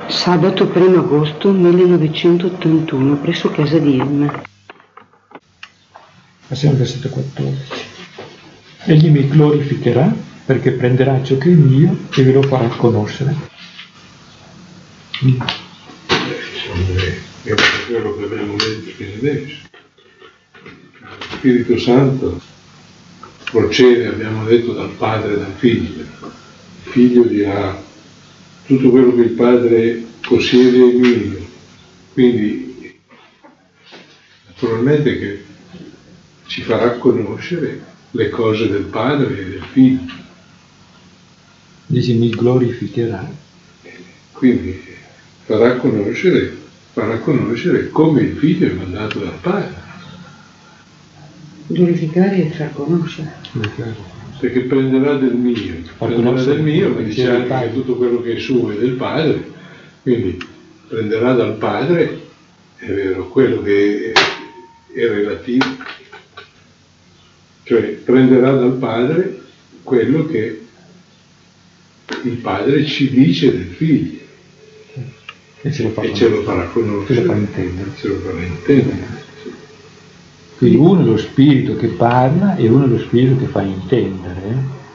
Sabato 1 agosto 1981 presso casa di Emma. Passiamo al versetto 14. Egli mi glorificherà perché prenderà ciò che è mio e ve lo farà conoscere. È quello che abbiamo detto fino adesso. Lo Spirito Santo procede, abbiamo detto, dal Padre e dal Figlio. Il Figlio dirà: tutto quello che il Padre possiede è mio. Quindi, naturalmente che ci farà conoscere le cose del Padre e del Figlio. Dice mi glorificherà. Quindi farà conoscere come il Figlio è mandato dal Padre. Glorificare e far conoscere. Perché prenderà del mio, ma dice anche che tutto quello che è suo è del Padre, quindi prenderà dal Padre, è vero, quello che è relativo, cioè prenderà dal Padre quello che il Padre ci dice del Figlio E ce lo farà conoscere, ce lo farà intendere. Quindi uno è lo spirito che parla e uno è lo spirito che fa intendere.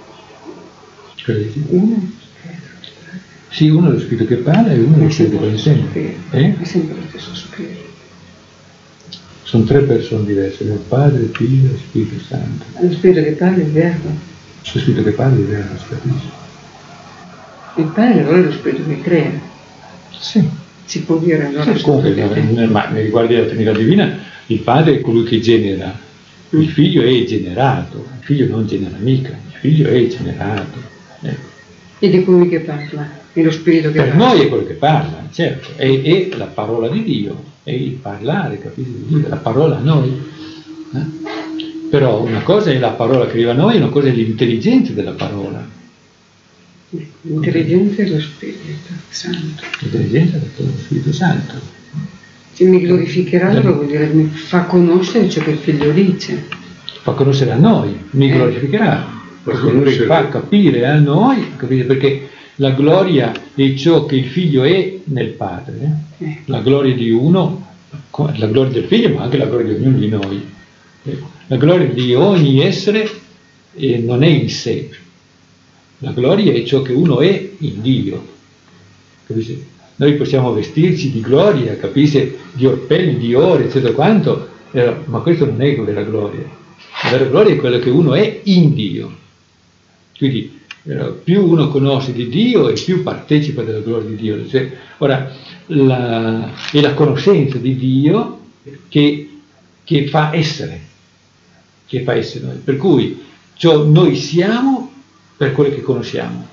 Sì, uno è lo spirito che parla e uno è lo spirito che fa intendere. È sempre lo stesso spirito. Sono tre persone diverse, il Padre, il Figlio e lo Spirito Santo. Lo spirito che parla è il verbo. Lo spirito che parla è il verbo, si capisce. Il Padre allora è lo spirito che crea. Sì. Si può dire allora. Sì, comunque, ma nei riguardi della Trinità Divina, il Padre è colui che genera, il Figlio è generato, il Figlio non genera mica, il Figlio è generato. Ecco. Ed è colui che parla, è lo spirito che per parla. Per noi è quello che parla, certo, è la parola di Dio, è il parlare, capite, di Dio, la parola a noi. Però una cosa è la parola che arriva a noi, una cosa è l'intelligenza della parola. L'intelligenza è lo Spirito Santo. L'intelligenza è lo Spirito Santo. Se mi glorificherà, allora vuol dire mi fa conoscere ciò che il Figlio dice. Fa conoscere a noi, mi glorificherà, fa capire a noi, capite? Perché la gloria è ciò che il Figlio è nel Padre, la gloria di uno, la gloria del Figlio, ma anche la gloria di ognuno di noi. La gloria di ogni essere non è in sé. La gloria è ciò che uno è in Dio, capisci? Noi possiamo vestirci di gloria, capisci? Di orpelli, di oro, eccetera quanto, ma questo non è vera gloria. La vera gloria è quello che uno è in Dio. Quindi più uno conosce di Dio e più partecipa della gloria di Dio. Cioè, ora, è la conoscenza di Dio che fa essere noi. Per cui noi siamo per quello che conosciamo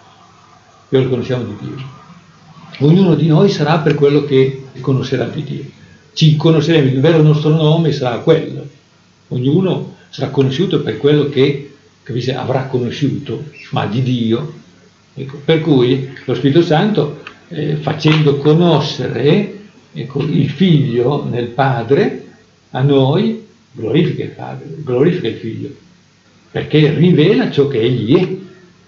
di Dio. Ognuno di noi sarà per quello che conoscerà di Dio. Ci conosceremo, il vero nostro nome sarà quello. Ognuno sarà conosciuto per quello che avrà conosciuto, ma di Dio. Ecco, per cui lo Spirito Santo, facendo conoscere il Figlio nel Padre, a noi glorifica il Padre, glorifica il Figlio, perché rivela ciò che Egli è.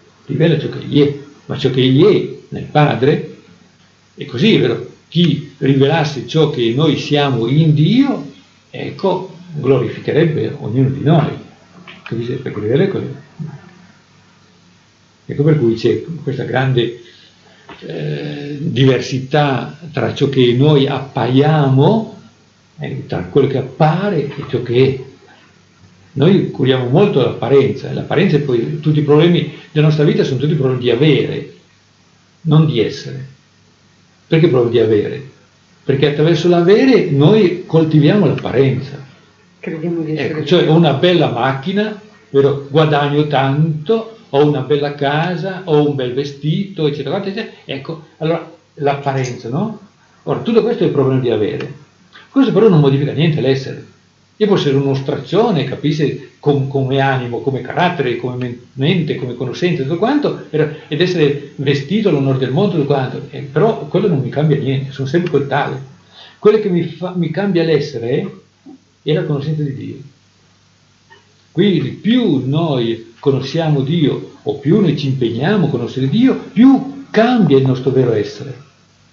Ma ciò che Egli è nel Padre è così, è vero? Chi rivelasse ciò che noi siamo in Dio, ecco, glorificherebbe ognuno di noi. Capisce? Perché rivela quello. Ecco per cui c'è questa grande diversità tra ciò che noi appaiamo, tra quello che appare e ciò che è. Noi curiamo molto l'apparenza, e l'apparenza e poi tutti i problemi della nostra vita sono tutti problemi di avere, non di essere. Perché problemi di avere? Perché attraverso l'avere noi coltiviamo l'apparenza. Crediamo di essere. Ecco, cioè ho una bella macchina, vero? Guadagno tanto, ho una bella casa, ho un bel vestito, eccetera, eccetera. Ecco, allora l'apparenza, no? Ora, tutto questo è il problema di avere. Questo però non modifica niente l'essere. Io posso essere uno straccione, capisci, come animo, come carattere, come mente, come conoscenza, tutto quanto, ed essere vestito all'onore del mondo, tutto quanto. Però quello non mi cambia niente, sono sempre quel tale. Quello che mi cambia l'essere è la conoscenza di Dio. Quindi più noi conosciamo Dio, o più noi ci impegniamo a conoscere Dio, più cambia il nostro vero essere.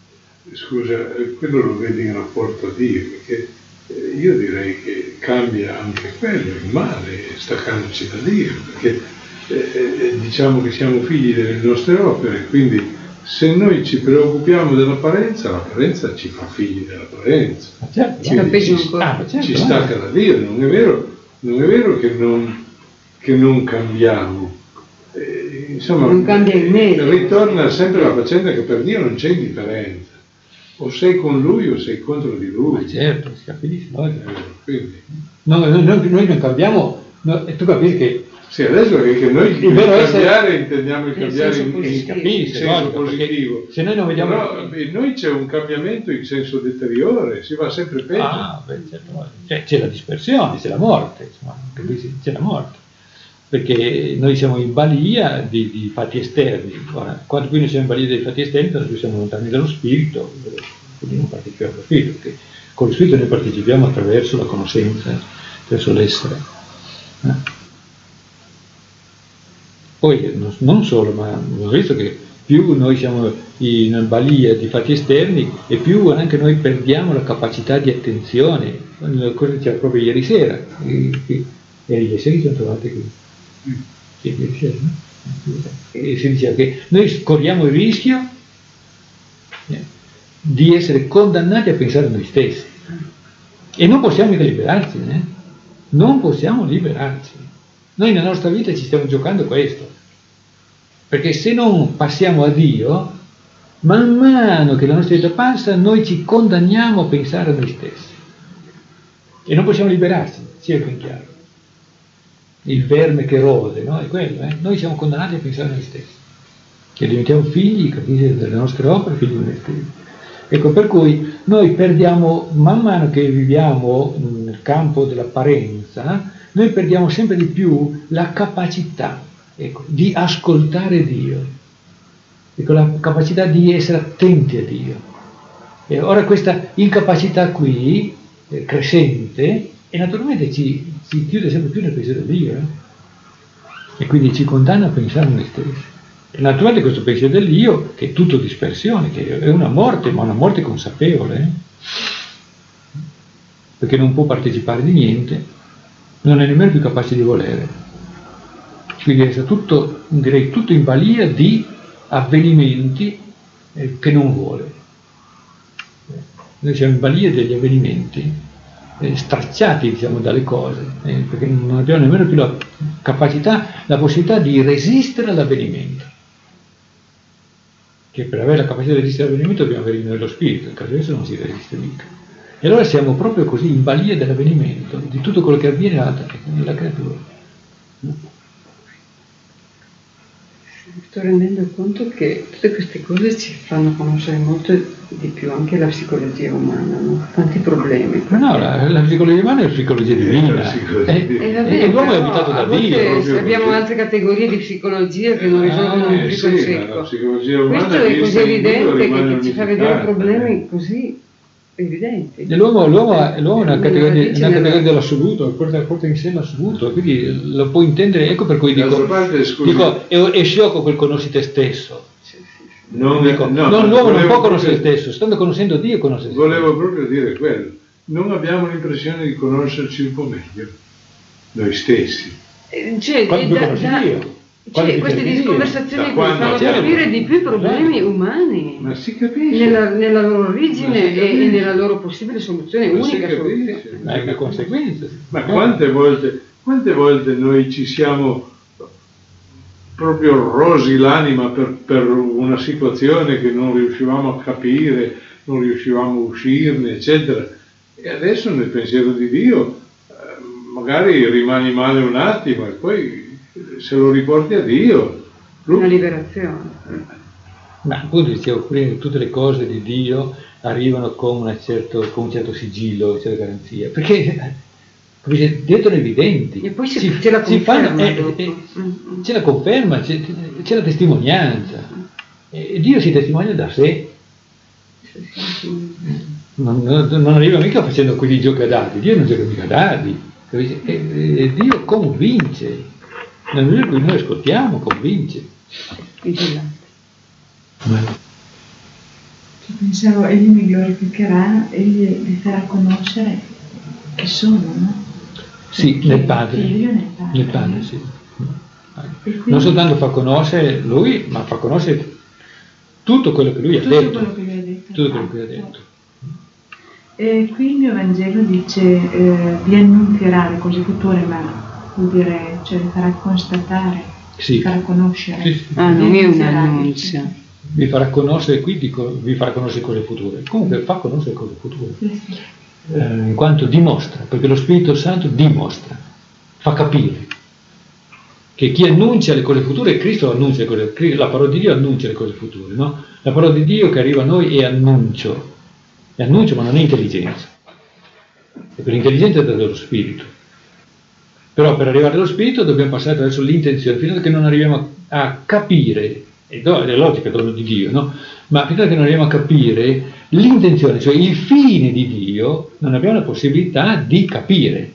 scusa, quello lo vedi in rapporto a Dio, perché io direi che cambia anche quello, il male, staccandoci da Dio, perché diciamo che siamo figli delle nostre opere, quindi se noi ci preoccupiamo dell'apparenza, l'apparenza ci fa figli dell'apparenza, ci stacca da Dio. Non è vero che non cambiamo. Insomma, non cambia il meglio. Ritorna sempre la faccenda che per Dio non c'è indifferenza, o sei con Lui o sei contro di Lui. Ma certo, si capisce. Quindi. Noi non cambiamo, tu capisci che sì, adesso che noi il vero cambiare intendiamo il cambiare in senso no, positivo. Se noi non vediamo... Però in noi c'è un cambiamento in senso deteriore, si va sempre peggio. Certo. C'è la dispersione, c'è la morte, insomma, c'è la morte. Perché noi siamo in balia di fatti esterni. Ora, quanto più noi siamo in balia dei fatti esterni, tanto più siamo lontani dallo spirito, quindi non partecipiamo allo spirito, perché con lo spirito noi partecipiamo attraverso la conoscenza, attraverso l'essere. Poi non solo, ma ho visto che più noi siamo in balia di fatti esterni e più anche noi perdiamo la capacità di attenzione. Cosa diceva proprio ieri sera? Ieri sera siamo trovati qui. Sì, ieri sera, no? E si diceva che noi corriamo il rischio di essere condannati a pensare a noi stessi e non possiamo mica liberarci, non possiamo liberarci. Noi nella nostra vita ci stiamo giocando questo, perché se non passiamo a Dio, man mano che la nostra vita passa, noi ci condanniamo a pensare a noi stessi e non possiamo liberarci, sia ben chiaro. Il verme che rode, no? È quello, Noi siamo condannati a pensare a noi stessi, che diventiamo figli, capite, delle nostre opere, figli di noi stessi. Ecco, per cui noi perdiamo, man mano che viviamo nel campo dell'apparenza, noi perdiamo sempre di più la capacità, di ascoltare Dio, la capacità di essere attenti a Dio. E ora questa incapacità qui, crescente, e naturalmente ci chiude sempre più nel pensiero di Dio, e quindi ci condanna a pensare a noi stessi. È naturale questo pensiero dell'io, che è tutto dispersione, che è una morte, ma una morte consapevole, perché non può partecipare di niente, non è nemmeno più capace di volere. Quindi è tutto, direi, tutto in balia di avvenimenti che non vuole. Noi siamo in balia degli avvenimenti, stracciati, diciamo, dalle cose, perché non abbiamo nemmeno più la capacità, la possibilità di resistere all'avvenimento. Che per avere la capacità di resistere all'avvenimento dobbiamo avere in noi lo spirito, in caso di non si resiste mica. E allora siamo proprio così in balia dell'avvenimento, di tutto quello che avviene nella creatura. Mi sto rendendo conto che tutte queste cose ci fanno conoscere molto di più anche la psicologia umana, no? Tanti problemi. No, la psicologia umana è la psicologia divina. E l'uomo è abitato da Dio. Abbiamo altre categorie di psicologia che non risolvono un più il secco. Questo è così evidente che ci fa vedere problemi così evidenti. L'uomo è una categoria dell'assoluto, porta in sé l'assoluto, quindi lo può intendere, ecco per cui dico è sciocco quel conosci te stesso. L'uomo non può conoscere se stesso, stando conoscendo Dio conosce se stesso. Volevo proprio dire quello, non abbiamo l'impressione di conoscerci un po' meglio, noi stessi. Queste disconversazioni fanno capire di più i problemi umani, ma si capisce nella loro origine e nella loro possibile soluzione, unica soluzione. Ma è una conseguenza. Ma quante volte noi ci siamo proprio rosi l'anima per una situazione che non riuscivamo a capire, non riuscivamo a uscirne, eccetera, e adesso nel pensiero di Dio magari rimani male un attimo e poi se lo riporti a Dio, una liberazione. Ma appunto dicevo prima che tutte le cose di Dio arrivano con un certo sigillo, una certa garanzia, perché diventano evidenti. E poi c'è la conferma. C'è la conferma, c'è la testimonianza. E Dio si testimonia da sé. Non arriva mica facendo quegli giochi a dadi, Dio non gioca mica a dadi. E Dio convince. Nel momento in cui noi ascoltiamo, convince. Vigilante. Pensavo, egli mi glorificherà, egli vi farà conoscere chi sono, no? Sì, nel Padre. Nel Padre, sì. Quindi, non soltanto fa conoscere lui, ma fa conoscere tutto quello che lui ha detto. Tutto quello che lui ha detto. E qui il mio Vangelo dice vi annunzierà le cose future, ma vuol dire, cioè vi farà constatare, vi farà conoscere. Sì. Non è un annuncio. Vi farà conoscere, qui dico, vi farà conoscere cose future. Comunque fa conoscere cose future. In quanto dimostra, perché lo Spirito Santo dimostra, fa capire che chi annuncia le cose future, Cristo annuncia le cose future, la parola di Dio annuncia le cose future, no? La parola di Dio che arriva a noi è annuncio, ma non è intelligenza, perché l'intelligenza è dallo Spirito. Però per arrivare allo Spirito dobbiamo passare attraverso l'intenzione, fino a che non arriviamo a capire, è logica, dono di Dio, no? Ma fino a che non arriviamo a capire l'intenzione, cioè il fine di Dio, non abbiamo la possibilità di capire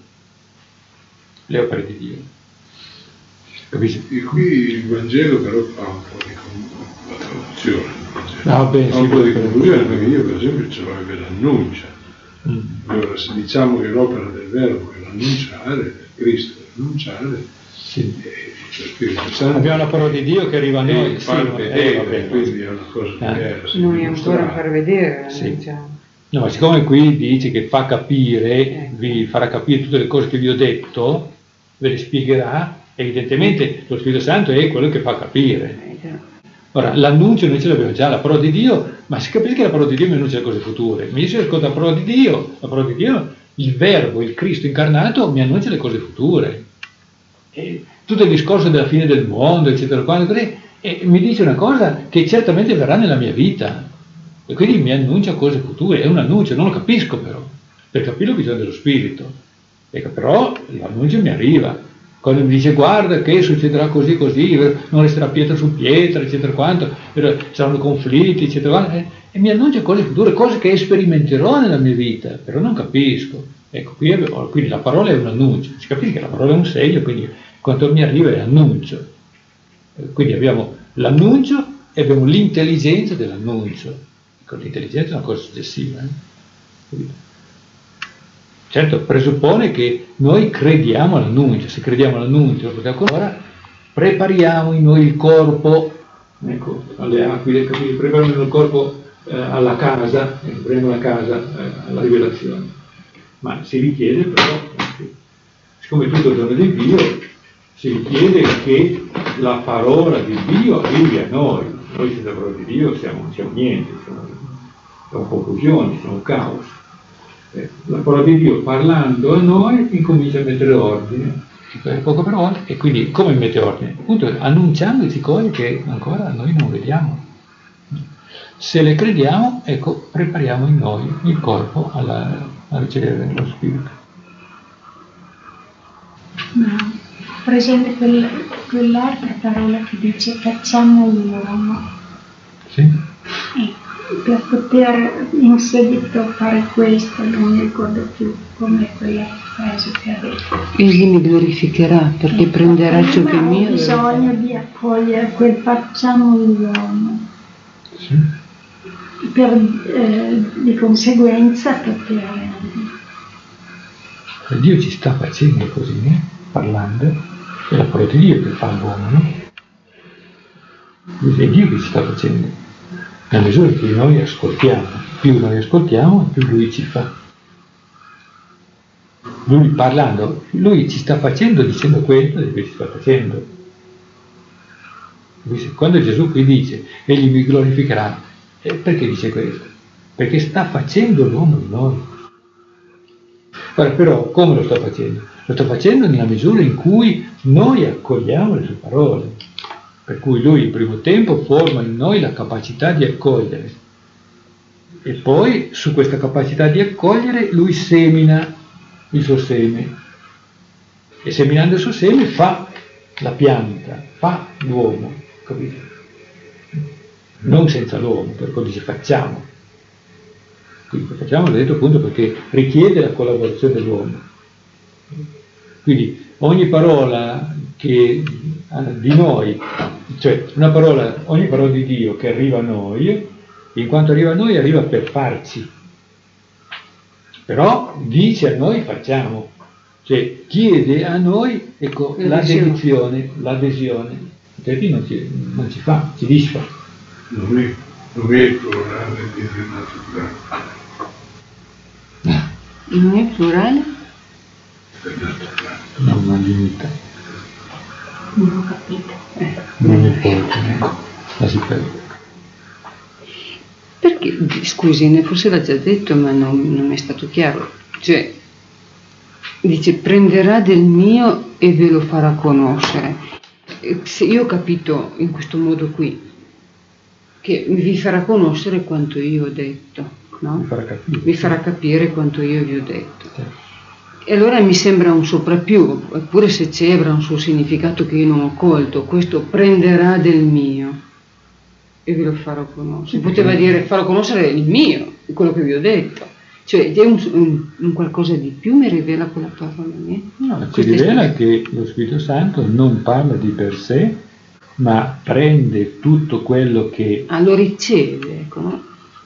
le opere di Dio. Capisci? E qui il Vangelo però fa un po' di traduzione. Un po' di conclusione, perché io per esempio ce l'ho che l'annuncia. Allora, se diciamo che l'opera del verbo è l'annunciare, è Cristo l'annunciare, sì. Abbiamo la parola di Dio che arriva a noi, far vedere, quindi è una cosa diversa. Noi ancora far vedere, sì. No, ma siccome qui dice che fa capire, vi farà capire tutte le cose che vi ho detto, ve le spiegherà, evidentemente lo Spirito Santo è quello che fa capire. Ora, l'annuncio noi ce l'abbiamo già, la parola di Dio, ma si capisce che la parola di Dio mi annuncia le cose future. Ma io se ascolto la parola di Dio, il Verbo, il Cristo incarnato, mi annuncia le cose future. E tutto il discorso della fine del mondo, eccetera, e mi dice una cosa che certamente verrà nella mia vita. E quindi mi annuncia cose future, è un annuncio, non lo capisco però. Per capirlo bisogna dello Spirito. Però l'annuncio mi arriva. Quando mi dice guarda che succederà così, non resterà pietra su pietra, eccetera saranno conflitti, eccetera, e mi annuncia cose future, cose che sperimenterò nella mia vita, però non capisco. Ecco, quindi la parola è un annuncio, si capisce che la parola è un segno, quindi quando mi arriva è annuncio. Quindi abbiamo l'annuncio e abbiamo l'intelligenza dell'annuncio. Ecco, l'intelligenza è una cosa successiva. Certo, presuppone che noi crediamo all'annuncio, se crediamo all'annuncio, ora prepariamo in noi il corpo, ecco, alle aquile, prepariamo il corpo alla casa, prepariamo la casa alla rivelazione. Ma si richiede però, siccome tutto è dono di Dio, si richiede che la parola di Dio arrivi a noi. Noi senza la parola di Dio siamo niente, siamo confusione, siamo caos. La parola di Dio parlando a noi incomincia a mettere ordine, poco per volta, e quindi come mette ordine? Appunto annunciandoci cose che ancora noi non vediamo. Se le crediamo, ecco, prepariamo in noi il corpo a ricevere lo Spirito. Ma presente quell'altra parola che dice facciamo l'uomo. Sì. Per poter in seguito fare questo, non mi ricordo più come quella frase che ha detto. Egli mi glorificherà perché prenderà ciò che è mio. Ho bisogno di accogliere quel facciamo l'uomo. Sì. Di conseguenza poter. Dio ci sta facendo così, parlando, è la parola di Dio che fa l'uomo, no? È Dio che ci sta facendo. Nella misura che noi ascoltiamo, più noi ascoltiamo, più Lui ci fa. Lui parlando, Lui ci sta facendo dicendo questo che ci sta facendo. Quando Gesù qui dice, Egli mi glorificherà, perché dice questo? Perché sta facendo l'uomo di noi. Ora però, come lo sta facendo? Lo sta facendo nella misura in cui noi accogliamo le sue parole. Per cui Lui in primo tempo forma in noi la capacità di accogliere e poi su questa capacità di accogliere Lui semina il suo seme e seminando il suo seme fa la pianta, fa l'uomo, capito? Non senza l'uomo, per cui dice facciamo. Quindi facciamo, l'ho detto appunto perché richiede la collaborazione dell'uomo. Quindi ogni parola che di noi, cioè ogni parola di Dio che arriva a noi in quanto arriva a noi arriva per farci, però dice a noi facciamo, cioè chiede a noi, ecco, l'adesione, altrimenti non ci fa, ci disfa. Non è plurale di naturale. Non è plurale? Non limita. Non ho capito. Non importa, ecco, la si perde. Perché, scusi, forse l'ha già detto, ma non mi è stato chiaro. Cioè, dice, prenderà del mio e ve lo farà conoscere. Se io ho capito in questo modo qui, che vi farà conoscere quanto io ho detto, no? Vi farà capire quanto io vi ho detto. Sì. E allora mi sembra un soprappiù, eppure se c'è avrà un suo significato che io non ho colto. Questo prenderà del mio e ve lo farò conoscere. Poteva dire farò conoscere il mio, quello che vi ho detto. Cioè è un qualcosa di più, mi rivela quella parola lì. No, ci rivela che lo Spirito Santo non parla di per sé, ma prende tutto quello che... lo riceve, ecco, no?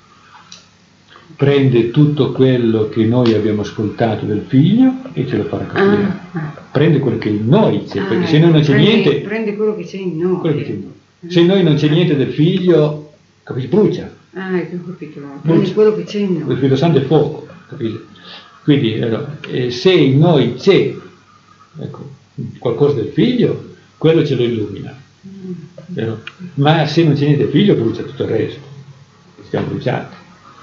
Prende tutto quello che noi abbiamo ascoltato del Figlio e ce lo farà capire. Prende quello che in noi c'è, perché se noi non c'è niente... Prende quello che c'è in noi. Quello che c'è in noi. Se in noi non c'è niente del Figlio, capisci, brucia. Ecco, ho capito. Prendi quello che c'è in noi. Lo Spirito Santo è fuoco, capite? Quindi se in noi c'è, ecco, qualcosa del Figlio, quello ce lo illumina. Ma se non c'è niente del Figlio, brucia tutto il resto. Siamo bruciati.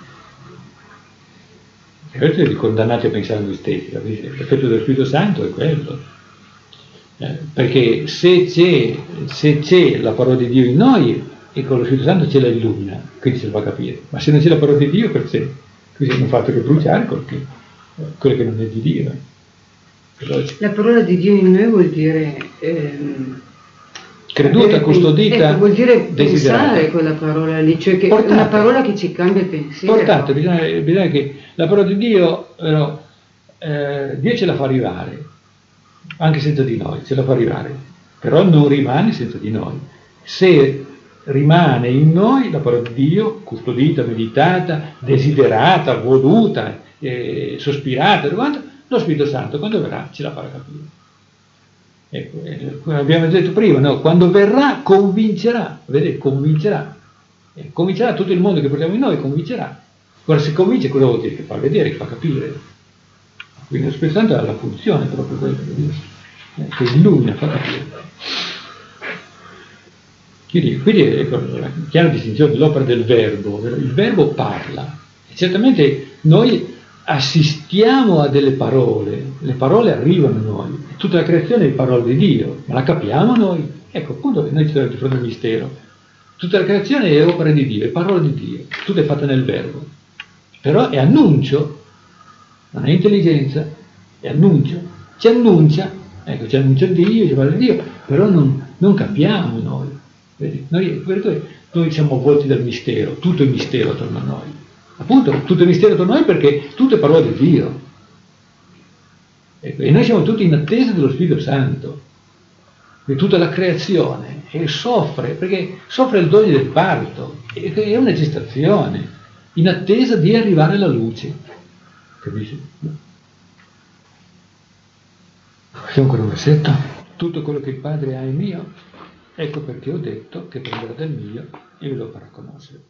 E questo è condannati a pensare a noi stessi, capite? L'effetto dello Spirito Santo è quello. Perché se c'è la parola di Dio in noi, e con lo Spirito Santo ce la illumina, quindi se lo fa capire. Ma se non c'è la parola di Dio, per sé, così hanno fatto che bruciare quello che non è di Dio. La parola di Dio in noi vuol dire creduta, custodita, vuol dire pensare quella parola lì, cioè che è una parola che ci cambia il pensiero. Portate, bisogna che la parola di Dio, Dio ce la fa arrivare, anche senza di noi, ce la fa arrivare, però non rimane senza di noi. Se rimane in noi la parola di Dio, custodita, meditata, desiderata, voluta, sospirata, lo Spirito Santo quando verrà ce la farà capire. Ecco, abbiamo detto prima, no? Quando verrà convincerà, vedete, convincerà tutto il mondo che portiamo in noi, convincerà. Ora se convince cosa vuol dire? Che fa vedere, che fa capire. Quindi lo Spirito Santo ha la funzione proprio quella che illumina, fa capire. Quindi ecco, la chiara distinzione dell'opera del verbo. Il verbo parla, e certamente noi assistiamo a delle parole, le parole arrivano a noi, tutta la creazione è parola di Dio, ma la capiamo noi? Ecco, appunto, noi ci troviamo di fronte al mistero. Tutta la creazione è opera di Dio, è parola di Dio, tutto è fatto nel verbo, però è annuncio, non è intelligenza, è annuncio, ci annuncia Dio, ci parla di Dio, però non capiamo noi. Vedi? Noi siamo avvolti dal mistero, tutto è mistero attorno a noi. Appunto, tutto è mistero attorno a noi perché tutto è parola di Dio. Ecco, e noi siamo tutti in attesa dello Spirito Santo. E tutta la creazione soffre, perché soffre il dolore del parto, è una gestazione, in attesa di arrivare alla luce. Capisci? Facciamo ancora un versetto. Tutto quello che il Padre ha è mio, ecco perché ho detto che prenderà del mio e ve lo farà conoscere.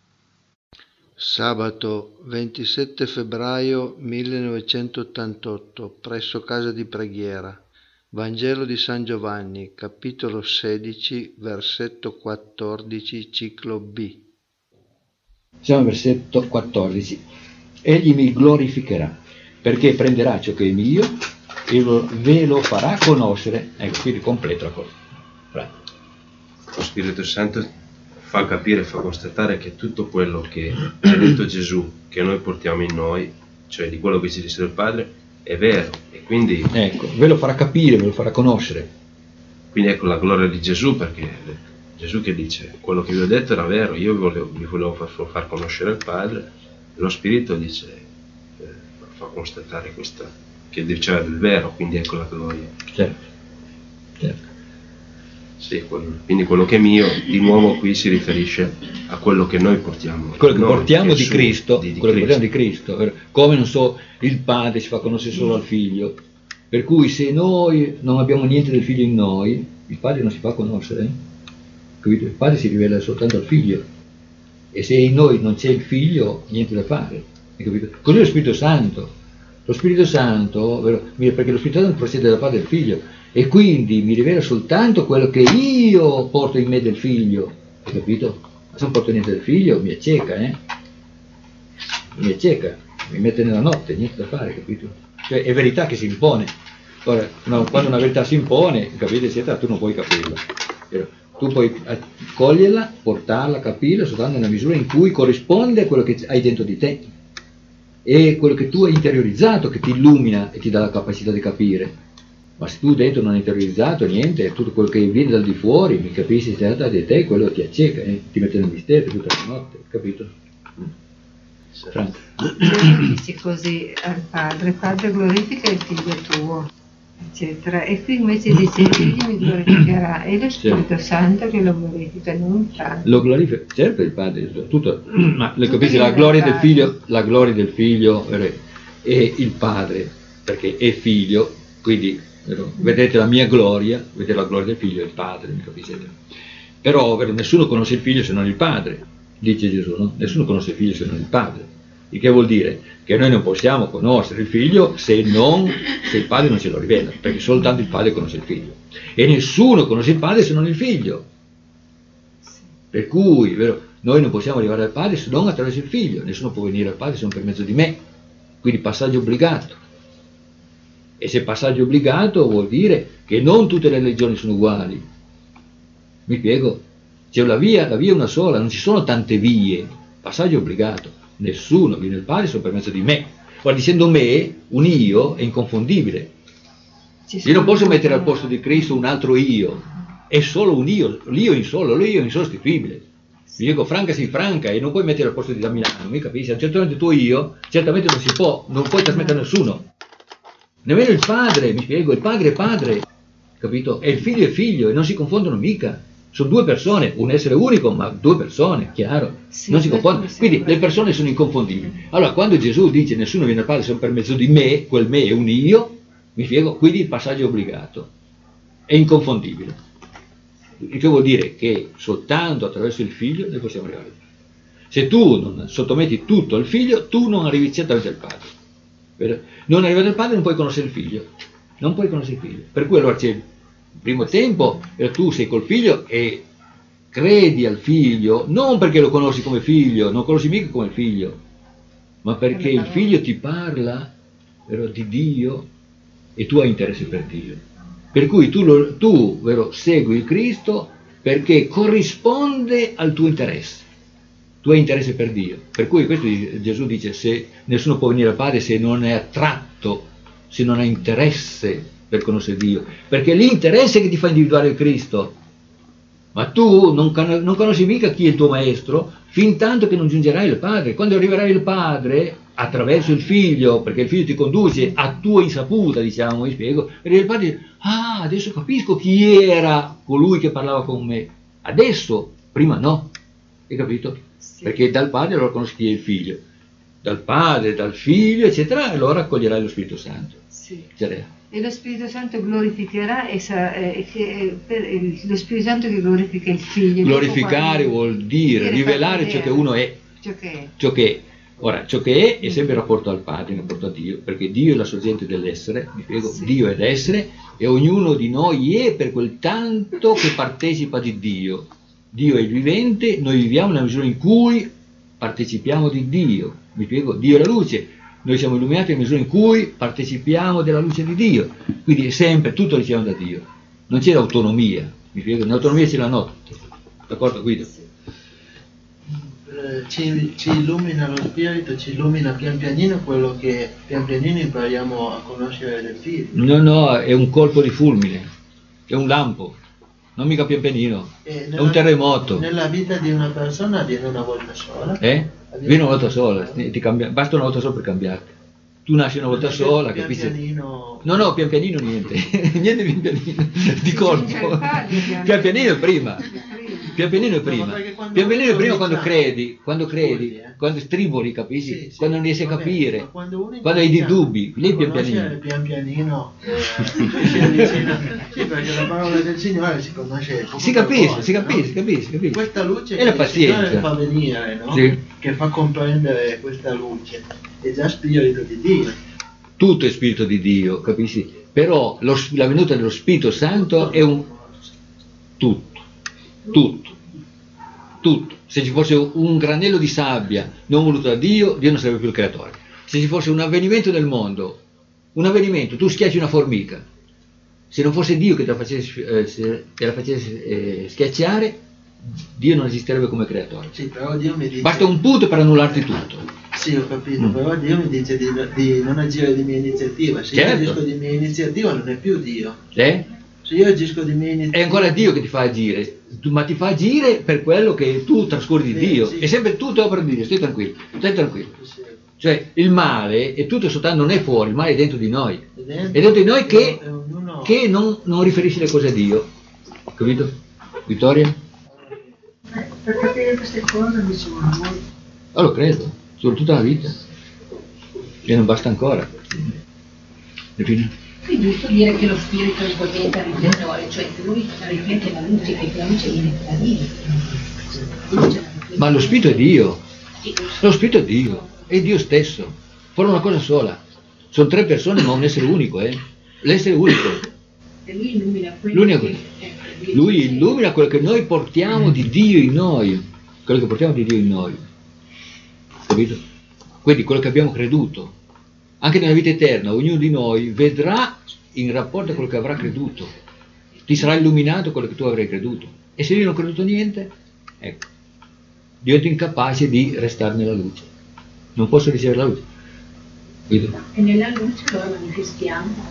Sabato 27 febbraio 1988, presso casa di preghiera. Vangelo di San Giovanni, capitolo 16, versetto 14, ciclo B. Siamo al versetto 14. Egli mi glorificherà, perché prenderà ciò che è mio e ve lo farà conoscere. Ecco, qui completo la cosa. Lo Spirito Santo fa capire, fa constatare che tutto quello che ci ha detto Gesù, che noi portiamo in noi, cioè di quello che ci dice il Padre, è vero. E quindi ecco, ve lo farà capire, ve lo farà conoscere. Quindi ecco la gloria di Gesù, perché Gesù che dice quello che vi ho detto era vero, io vi volevo far conoscere il Padre, lo Spirito dice fa constatare questa, che diceva del vero, quindi ecco la gloria. Certo. Sì, quindi quello che è mio, di nuovo qui si riferisce a quello che noi portiamo. Quello che portiamo di Cristo, quello che portiamo di Cristo, come non so, il Padre si fa conoscere solo al Figlio, per cui se noi non abbiamo niente del Figlio in noi, il Padre non si fa conoscere, capito? Il Padre si rivela soltanto al Figlio, e se in noi non c'è il Figlio, niente da fare, capito? Così lo Spirito Santo. Lo Spirito Santo, perché lo Spirito Santo procede dal Padre e del Figlio, e quindi mi rivela soltanto quello che io porto in me del Figlio, hai capito? Se non porto niente del Figlio mi acceca, mi acceca, mi mette nella notte, niente da fare, capito? Cioè è verità che si impone. Ora, quando una verità si impone, capite, eccetera, tu non puoi capirla. Tu puoi coglierla, portarla, capirla soltanto nella misura in cui corrisponde a quello che hai dentro di te. E quello che tu hai interiorizzato che ti illumina e ti dà la capacità di capire. Ma se tu dentro non hai interiorizzato niente, tutto quello che viene dal di fuori, mi capisci, se tratta di te, quello ti acceca, ti mette nel mistero tutta la notte, capito? Franco. Dici così al Padre glorifica il Figlio tuo, eccetera. E qui invece dice il Figlio mi glorificherà, e lo Spirito Santo che lo glorifica, non il Padre. Lo glorifica, certo il Padre, tutto, ma le capisci, la gloria del Figlio è il Padre, perché è Figlio, quindi vedete la mia gloria, vedete la gloria del Figlio è il Padre, mi capisce? Però nessuno conosce il Figlio se non il Padre, dice Gesù, no? Nessuno conosce il Figlio se non il Padre. Il che vuol dire che noi non possiamo conoscere il Figlio se il Padre non ce lo rivela, perché soltanto il Padre conosce il Figlio. E nessuno conosce il Padre se non il Figlio. Per cui, noi non possiamo arrivare al Padre se non attraverso il Figlio, nessuno può venire al Padre se non per mezzo di me. Quindi passaggio obbligato. E se passaggio obbligato vuol dire che non tutte le religioni sono uguali. Mi spiego? C'è una via, la via è una sola, non ci sono tante vie. Passaggio obbligato. Nessuno viene al Padre solo per mezzo di me. Ora, dicendo me, un io è inconfondibile. Io non posso mettere al posto di Cristo un altro io. È solo un io, l'io è insostituibile. Mi dico franca si franca e non puoi mettere al posto di Damiano, mi capisci? A un certo punto il tuo io, certamente non si può, non puoi trasmettere a nessuno. Nemmeno il padre, mi spiego, il padre è padre, capito? E il figlio è figlio e non si confondono mica. Sono due persone, un essere unico, ma due persone, chiaro? Sì, non si confondono. Quindi le persone sono inconfondibili. Allora, quando Gesù dice nessuno viene al Padre se non per mezzo di me, quel me è un io, mi spiego, quindi il passaggio è obbligato, è inconfondibile. Il che vuol dire che soltanto attraverso il figlio ne possiamo arrivare. Se tu non sottometti tutto al figlio, tu non arrivi certamente al Padre. Non arrivati al Padre non puoi conoscere il figlio. Non puoi conoscere il figlio. Per cui allora c'è il primo tempo, tu sei col figlio e credi al figlio, non perché lo conosci come figlio, non conosci mica come figlio, ma perché il figlio ti parla di Dio e tu hai interesse per Dio. Per cui tu segui il Cristo perché corrisponde al tuo interesse. Tu hai interesse per Dio. Per cui questo Gesù dice, se nessuno può venire al Padre se non è attratto, se non ha interesse per conoscere Dio. Perché è l'interesse che ti fa individuare il Cristo. Ma tu non conosci mica chi è il tuo maestro fin tanto che non giungerai al Padre. Quando arriverai al Padre, attraverso il Figlio, perché il Figlio ti conduce a tua insaputa, diciamo, mi spiego, e il Padre dice, adesso capisco chi era colui che parlava con me. Adesso, prima no. Hai capito? Sì. Perché dal Padre allora conosci chi è il Figlio. Dal Padre, dal Figlio, eccetera, e allora accoglierai lo Spirito Santo. Sì. E lo Spirito Santo glorificherà lo Spirito Santo che glorifica il Figlio. Glorificare vuol dire rivelare ciò che uno è. Ciò che è. Ora, ciò che è sempre in rapporto al Padre, in rapporto a Dio, perché Dio è la sorgente dell'essere, mi spiego, sì. Dio è l'essere e ognuno di noi è per quel tanto che partecipa di Dio. Dio è il vivente, noi viviamo nella misura in cui partecipiamo di Dio. Mi spiego, Dio è la luce. Noi siamo illuminati nella misura in cui partecipiamo della luce di Dio, quindi è sempre tutto riceviamo da Dio, non c'è l'autonomia, mi spiego, nell'autonomia c'è la notte, d'accordo Guido? Ci illumina lo Spirito, ci illumina pian pianino quello che pian pianino impariamo a conoscere del Figlio. No, è un colpo di fulmine, è un lampo, non mica pian pianino, è un terremoto. Nella vita di una persona viene una volta sola. Viene una volta sola, basta una volta sola per cambiarti. tu nasci una volta sola, capisci? Pianino... No, pian pianino niente, niente pian pianino, di colpo. Pian pianino è prima. Pian pianino è prima. Pian pianino è prima quando credi, quando striboli, capisci? Sì, quando non riesci a capire, quando hai dei dubbi, lì pian pianino. Pian pianino si avvicina. Sì, perché la parola del Signore si conosce. Si capisce. Questa luce e la che pazienza il Signore fa venire, no? Sì. Che fa comprendere questa luce, è già spirito di Dio. Tutto è spirito di Dio, capisci? Però la venuta dello Spirito Santo è un tutto. Se ci fosse un granello di sabbia non voluto da Dio, Dio non sarebbe più il creatore. Se ci fosse un avvenimento nel mondo, tu schiacci una formica, se non fosse Dio che te la facesse schiacciare, Dio non esisterebbe come creatore. Sì, però Dio mi dice... Basta un punto per annullarti tutto. Sì, ho capito, però Dio mi dice di non agire di mia iniziativa. Se io agisco di mia iniziativa non è più Dio. Se io agisco di mia iniziativa... È ancora Dio che ti fa agire, ma ti fa agire per quello che tu trascorri di Dio. È sempre tutto opera di Dio, stai tranquillo. Sì. Cioè il male è tutto soltanto, non è fuori, il male è dentro di noi. È dentro di noi che non riferisce le cose a Dio. Capito? Vittoria? Per capire queste cose mi ci vuole molto. Lo credo, sono tutta la vita. E non basta ancora. Quindi è giusto dire che lo spirito è il potente riflettore, cioè che lui riflette la luce, che la luce viene da Dio. Ma lo spirito è Dio. Lo spirito è Dio, è Dio stesso. Fuori una cosa sola. Sono 3 persone ma un essere unico, L'essere unico. E lui illumina quello Lui illumina quello che noi portiamo di Dio in noi. Quello che portiamo di Dio in noi. Capito? Quindi quello che abbiamo creduto. Anche nella vita eterna, ognuno di noi vedrà in rapporto a quello che avrà creduto. Ti sarà illuminato quello che tu avrai creduto. E se io non ho creduto niente, ecco, divento incapace di restare nella luce. Non posso ricevere la luce. Capito? E nella luce lo manifestiamo.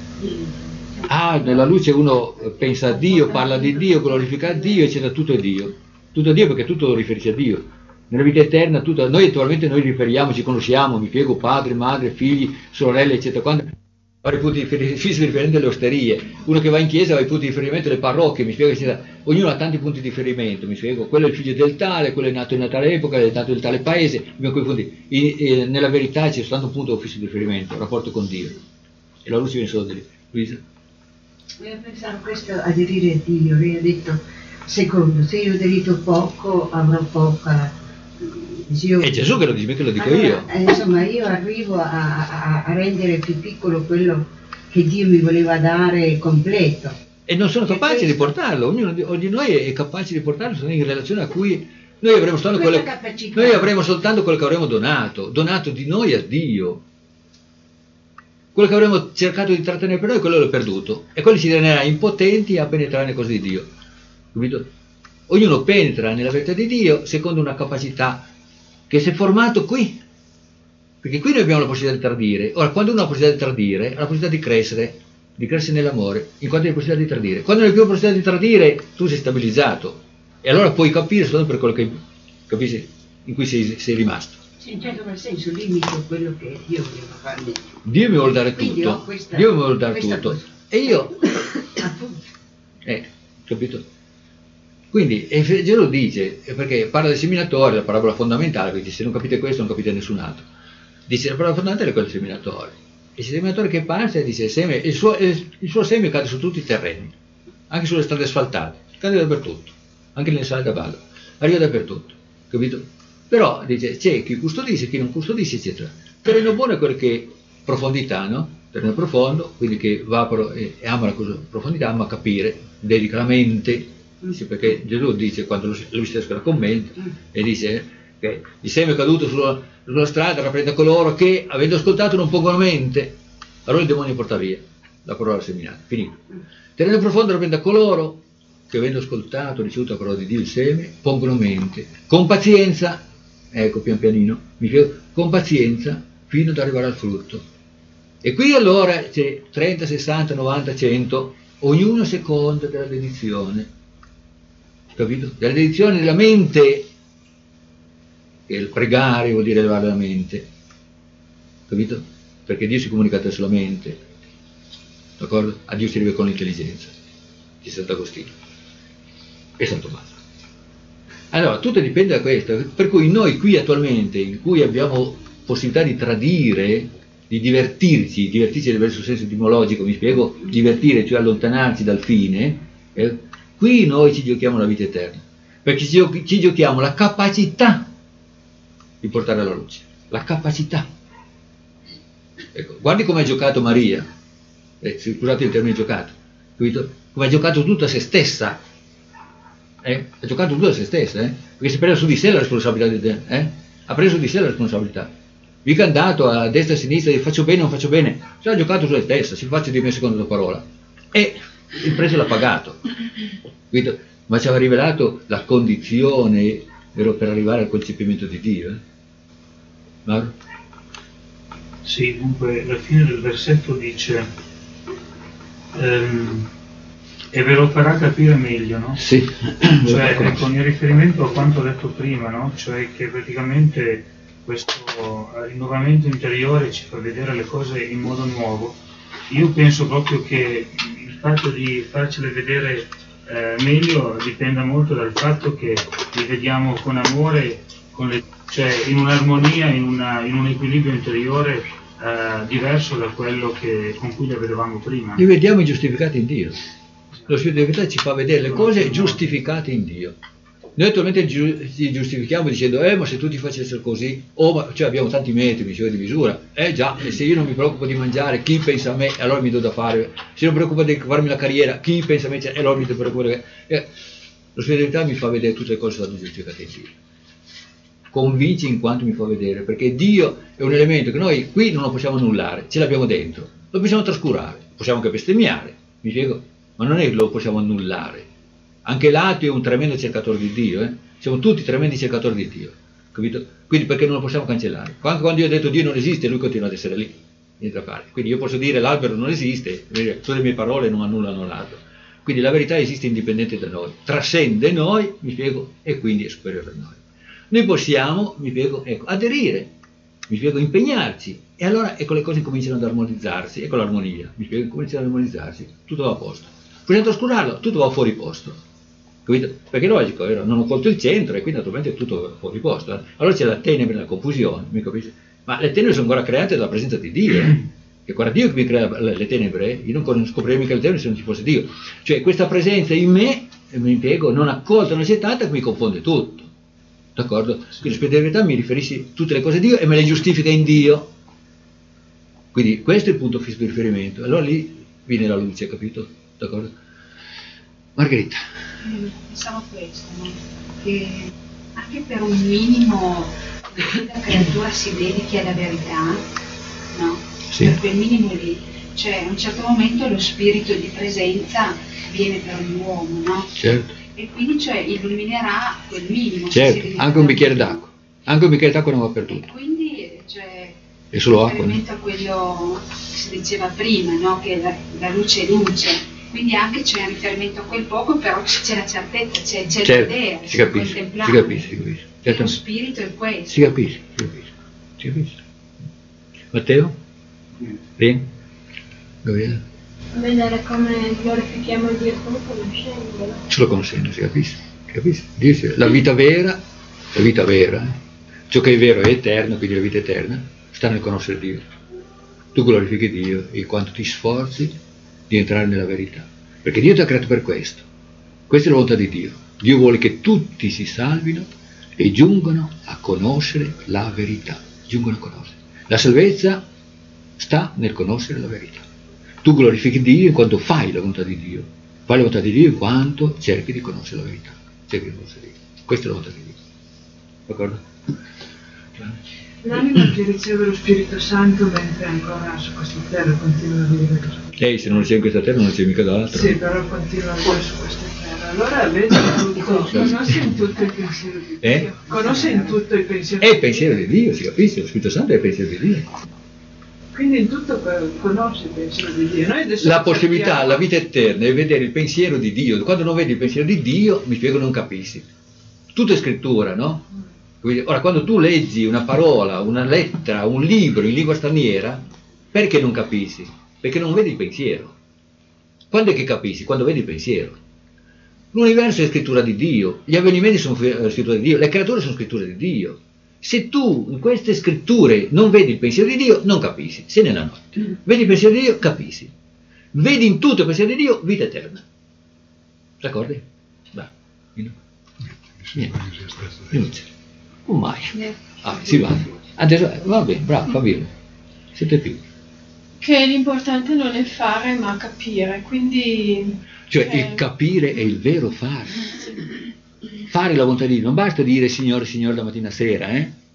Nella luce uno pensa a Dio, parla di Dio, glorifica a Dio, eccetera, tutto è Dio. Tutto è Dio perché tutto lo riferisce a Dio. Nella vita eterna, noi attualmente riferiamo, ci conosciamo, mi spiego, padre, madre, figli, sorelle, eccetera. Quando avrei punti di riferimento alle osterie, uno che va in chiesa avrei punti di riferimento alle parrocchie, mi spiego, eccetera. Ognuno ha tanti punti di riferimento, mi spiego, quello è il figlio del tale, quello è nato in tale epoca, è nato in tale paese, abbiamo quei punti. Nella verità c'è soltanto un punto fisso di riferimento, il rapporto con Dio. E la luce viene solo da lì. Luisa? Io pensavo questo aderire a Dio, io ho detto, secondo, se io aderito poco avrò poca. È Gesù che lo dice, che lo dico io. Insomma, io arrivo a rendere più piccolo quello che Dio mi voleva dare completo. E non sono capace di portarlo, ognuno di noi è capace di portarlo in relazione a cui noi avremo soltanto quello che avremo donato di noi a Dio. Quello che avremo cercato di trattenere per noi, quello l'ho perduto. E quello ci renderà impotenti a penetrare nelle cose di Dio. Capito? Ognuno penetra nella verità di Dio secondo una capacità che si è formato qui. Perché qui noi abbiamo la possibilità di tradire. Ora, quando uno ha la possibilità di tradire, ha la possibilità di crescere nell'amore, in quanto hai la possibilità di tradire. Quando non hai più la possibilità di tradire, tu sei stabilizzato. E allora puoi capire soltanto per quello che capisci, in cui sei rimasto. In certo senso limito quello che Dio voleva farmi. Dio mi vuole dare tutto. Dio mi vuole dare tutto. Cosa. E io... capito? Quindi Gesù dice, perché parla del seminatore, la parola fondamentale, quindi se non capite questo non capite nessun altro. Dice la parola fondamentale è quella del seminatore. Il seminatore che parte dice il suo seme cade su tutti i terreni, anche sulle strade asfaltate, cade dappertutto, anche nelle sale da ballo, arriva dappertutto, capito? Però dice c'è chi custodisce, chi non custodisce, eccetera. Terreno buono è quello che profondità, no? Terreno profondo, quindi che va e ama la profondità, ama capire, dedica la mente. Perché Gesù dice, quando lui stesso la commenta, e dice che il seme caduto sulla strada rappresenta coloro che, avendo ascoltato, non pongono mente, allora il demonio porta via la parola seminata. Finito. Terreno profondo rappresenta coloro che, avendo ascoltato, ricevuto la parola di Dio, il seme, pongono mente, con pazienza, ecco pian pianino, con pazienza, fino ad arrivare al frutto. E qui allora c'è 30, 60, 90, 100, ognuno a seconda della dedizione. Capito? Della dedizione della mente, che il pregare vuol dire elevare la mente, capito? perché Dio si comunica solamente, d'accordo? A Dio si arriva con l'intelligenza, di Sant'Agostino e San Tommaso. Allora, tutto dipende da questo, per cui noi qui attualmente, in cui abbiamo possibilità di tradire, di divertirci nel verso senso etimologico, mi spiego, divertire, cioè allontanarci dal fine, qui noi ci giochiamo la vita eterna, perché ci giochiamo la capacità di portare alla luce, la capacità. Ecco, guardi come ha giocato Maria, scusate il termine giocato, come ha giocato tutta se stessa, ha giocato tutta se stessa, perché si è preso su di sé la responsabilità, ha preso su di sé la responsabilità, mica è andato a destra e a sinistra e faccio bene o non faccio bene, si ha giocato su se stessa, si faccia di me secondo la parola, e il prezzo l'ha pagato, ma ci aveva rivelato la condizione per arrivare al concepimento di Dio. Mauro? Sì, dunque la fine del versetto dice e ve lo farà capire meglio, no? Sì. Cioè, con il riferimento a quanto ho detto prima, no? Cioè che praticamente questo rinnovamento interiore ci fa vedere le cose in modo nuovo. Io penso proprio che il fatto di farcele vedere meglio dipenda molto dal fatto che li vediamo con amore, cioè in un'armonia, in un equilibrio interiore diverso da quello con cui le vedevamo prima. Li vediamo giustificati in Dio. Lo Spirito di verità ci fa vedere le cose giustificate in Dio. Noi attualmente ci giustifichiamo dicendo ma se tutti facessero così, cioè abbiamo tanti metri di misura, già, e se io non mi preoccupo di mangiare, chi pensa a me, allora mi do da fare, se non mi preoccupo di farmi la carriera, chi pensa a me, allora mi do da preoccupare. Lo Spirito di verità mi fa vedere tutte le cose che sono giustificate in Dio. Convinci in quanto mi fa vedere, perché Dio è un elemento che noi qui non lo possiamo annullare, ce l'abbiamo dentro, lo possiamo trascurare, possiamo anche bestemmiare, mi spiego? Ma non è che lo possiamo annullare. Anche l'ateo è un tremendo cercatore di Dio, siamo tutti tremendi cercatori di Dio, capito? Quindi perché non lo possiamo cancellare? Anche quando io ho detto Dio non esiste, lui continua ad essere lì, niente da fare. Quindi io posso dire l'albero non esiste, tutte le mie parole non annullano l'albero. Quindi la verità esiste indipendente da noi, trascende noi, mi spiego, e quindi è superiore a noi. Noi possiamo, mi spiego, aderire, mi spiego, impegnarci, e allora ecco le cose cominciano ad armonizzarsi, ecco l'armonia, mi spiego, cominciano ad armonizzarsi, tutto va a posto. Possiamo trascurarlo, tutto va fuori posto, capito? Perché è logico, non ho colto il centro e quindi naturalmente tutto va fuori posto. Allora c'è la tenebre, la confusione, mi capisci? Ma le tenebre sono ancora create dalla presenza di Dio, È ancora Dio che mi crea le tenebre, io non scoprirei mica le tenebre se non ci fosse Dio. Cioè questa presenza in me, mi impiego, non accolta, non accettata, che mi confonde tutto. D'accordo? Quindi lo Spirito di verità mi riferisce tutte le cose di Dio e me le giustifica in Dio. Quindi questo è il punto fisso di riferimento. Allora lì viene la luce, capito? D'accordo? Margherita. Pensavo a questo, no? Che anche per un minimo la creatura si dedichi alla verità, no? Sì. Per quel minimo lì, cioè a un certo momento lo spirito di presenza viene per l'uomo, no? Certo. E quindi cioè illuminerà quel minimo. Certo, anche un bicchiere d'acqua. Anche un bicchiere d'acqua non va per tutto. E quindi cioè è solo acqua. Riferimento a quello che si diceva prima, no? Che la luce è luce. Quindi anche c'è un riferimento a quel poco, però c'è la certezza, c'è il vedere, si capisce, si capisce. Certo. Lo spirito è questo. Si capisce. Matteo? Sì? Gabriele? Vedere come glorifichiamo Dio solo conoscendolo. Solo conoscendo, si capisce? La vita vera, ciò che è vero è eterno, quindi la vita eterna, sta nel conoscere Dio. Tu glorifichi Dio in quanto ti sforzi di entrare nella verità, perché Dio ti ha creato per questo. Questa è la volontà di Dio. Dio vuole che tutti si salvino e giungano a conoscere la verità. La salvezza sta nel conoscere la verità. Tu glorifichi Dio in quanto fai la volontà di Dio. Fai la volontà di Dio in quanto cerchi di conoscere la verità. Questa è la volontà di Dio. D'accordo? L'anima che riceve lo Spirito Santo mentre è ancora su questa terra continua a vivere così. Se non c'è in questa terra non c'è mica d'altro. Sì, però continua a vivere su questa terra. Allora vede tutto, conosce in tutto il pensiero di Dio. Conosce in tutto il pensiero di Dio. È il pensiero di Dio, si capisce, lo Spirito Santo è il pensiero di Dio. Quindi in tutto conosce il pensiero di Dio. Noi la possibilità, la vita eterna è vedere il pensiero di Dio. Quando non vedi il pensiero di Dio, mi spiego, non capisci. Tutto è scrittura, no? Ora, quando tu leggi una parola, una lettera, un libro in lingua straniera, Perché non capisci? Perché non vedi il pensiero. Quando è che capisci? Quando vedi il pensiero. L'universo è scrittura di Dio, gli avvenimenti sono scrittura di Dio, le creature sono scritture di Dio. Se tu in queste scritture non vedi il pensiero di Dio, non capisci, sei nella notte. Vedi il pensiero di Dio, capisci. Vedi in tutto il pensiero di Dio, vita eterna. D'accordo? Va. Niente. Mai. Si va. Adesso va bene, bravo Fabio. Siete più. Che l'importante non è fare ma capire, quindi... Cioè il capire è il vero fare. Fare la volontà di Dio, non basta dire Signore, Signore da mattina a sera,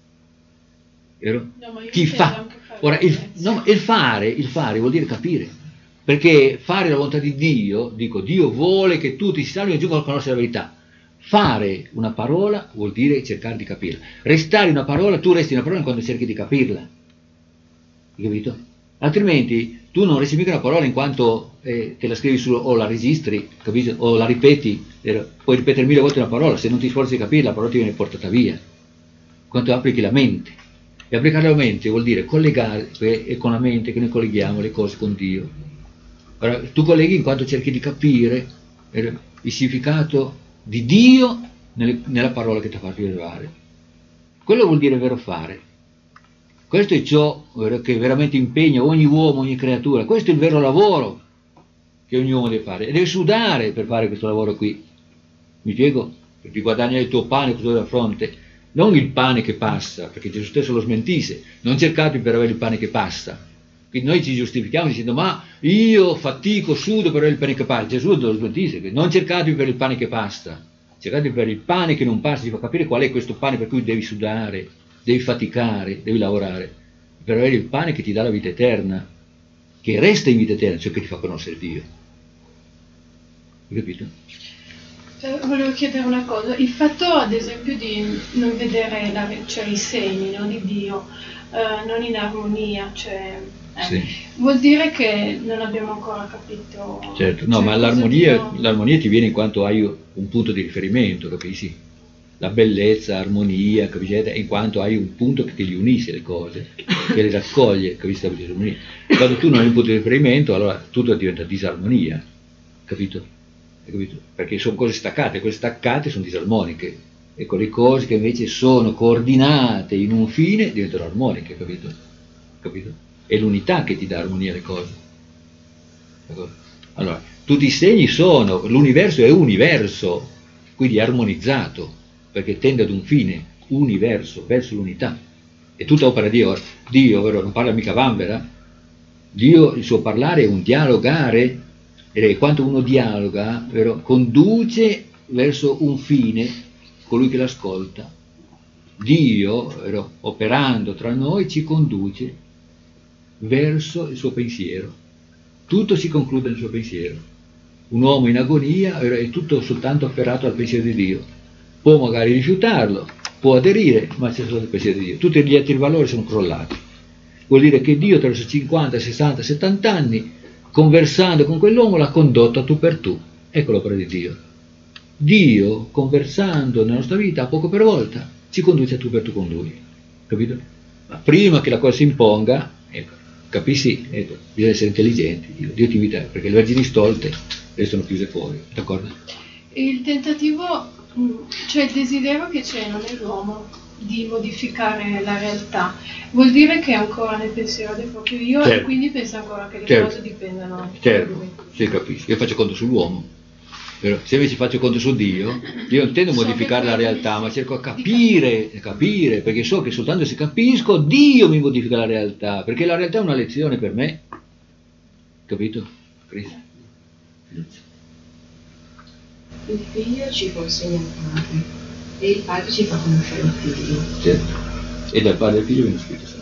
Vero? No, ma io chi fa? Ora, il fare vuol dire capire. Perché fare la volontà di Dio, dico, Dio vuole che tutti si salvino e giungano a conoscere la verità. Fare una parola vuol dire cercare di capirla. Restare una parola, tu resti una parola quando cerchi di capirla. Hai capito? Altrimenti tu non resti mica una parola in quanto te la scrivi o la registri, capito? O la ripeti, puoi ripetere 1000 volte una parola, se non ti sforzi di capirla la parola ti viene portata via. Quanto applichi la mente. E applicare la mente vuol dire collegare, è con la mente che noi colleghiamo le cose con Dio. Ora, tu colleghi in quanto cerchi di capire il significato di Dio nella parola che ti ha fatto arrivare. Quello vuol dire vero fare. Questo è ciò che veramente impegna ogni uomo, ogni creatura. Questo è il vero lavoro che ogni uomo deve fare. E deve sudare per fare questo lavoro qui. Mi spiego? Per ti guadagnare il tuo pane che tu hai da fronte. Non il pane che passa, perché Gesù stesso lo smentisse. Non cercate per avere il pane che passa. Quindi noi ci giustifichiamo dicendo ma io fatico, sudo per avere il pane che passa. Gesù lo smentisse. Non cercate per il pane che passa. Cercate per il pane che non passa. Ti fa capire qual è questo pane per cui devi sudare. Devi faticare, devi lavorare per avere il pane che ti dà la vita eterna, che resta in vita eterna, cioè che ti fa conoscere Dio. Hai capito? Volevo chiedere una cosa, il fatto ad esempio di non vedere cioè i segni, no, di Dio, non in armonia, cioè, sì. Vuol dire che non abbiamo ancora capito. Certo, no, ma l'armonia ti viene in quanto hai un punto di riferimento, capisci? La bellezza, armonia, capisci? In quanto hai un punto che li unisce le cose, che le raccoglie, capisci? Quando tu non hai un punto di riferimento, allora tutto diventa disarmonia, capito? Perché sono cose staccate, quelle staccate sono disarmoniche, e con le cose che invece sono coordinate in un fine diventano armoniche, capito? È l'unità che ti dà armonia alle cose. D'accordo? Allora, tutti i segni sono, l'universo è universo, quindi armonizzato, perché tende ad un fine, universo, verso l'unità. È tutta opera di Dio. Dio, vero, non parla mica vanvera. Dio, il suo parlare è un dialogare, e quanto uno dialoga, vero, conduce verso un fine colui che l'ascolta. Dio, vero, operando tra noi, ci conduce verso il suo pensiero. Tutto si conclude nel suo pensiero. Un uomo in agonia, vero, è tutto soltanto afferrato al pensiero di Dio. Può magari rifiutarlo, può aderire, ma c'è solo il pensiero di Dio. Tutti gli altri valori sono crollati. Vuol dire che Dio attraverso 50, 60, 70 anni, conversando con quell'uomo, l'ha condotto a tu per tu. Ecco l'opera di Dio. Dio, conversando nella nostra vita, a poco per volta, ci conduce a tu per tu con Lui. Capito? Ma prima che la cosa si imponga, ecco, capisci? Ecco, bisogna essere intelligenti. Dio ti invita, perché le vergini stolte restano chiuse fuori. D'accordo? Il tentativo, cioè il desiderio che c'è nell'uomo di modificare la realtà, vuol dire che è ancora nel pensiero del proprio io, certo. E quindi pensa ancora che le cose dipendano da lui. Sì, capisci. Io faccio conto sull'uomo, però se invece faccio conto su Dio, io non intendo modificare la realtà, ma cerco di capire, perché so che soltanto se capisco Dio mi modifica la realtà, perché la realtà è una lezione per me. Capito? Cristo. Il figlio ci consegna il padre e il padre ci fa conoscere il figlio. Certo. E dal padre e figlio viene lo Spirito Santo.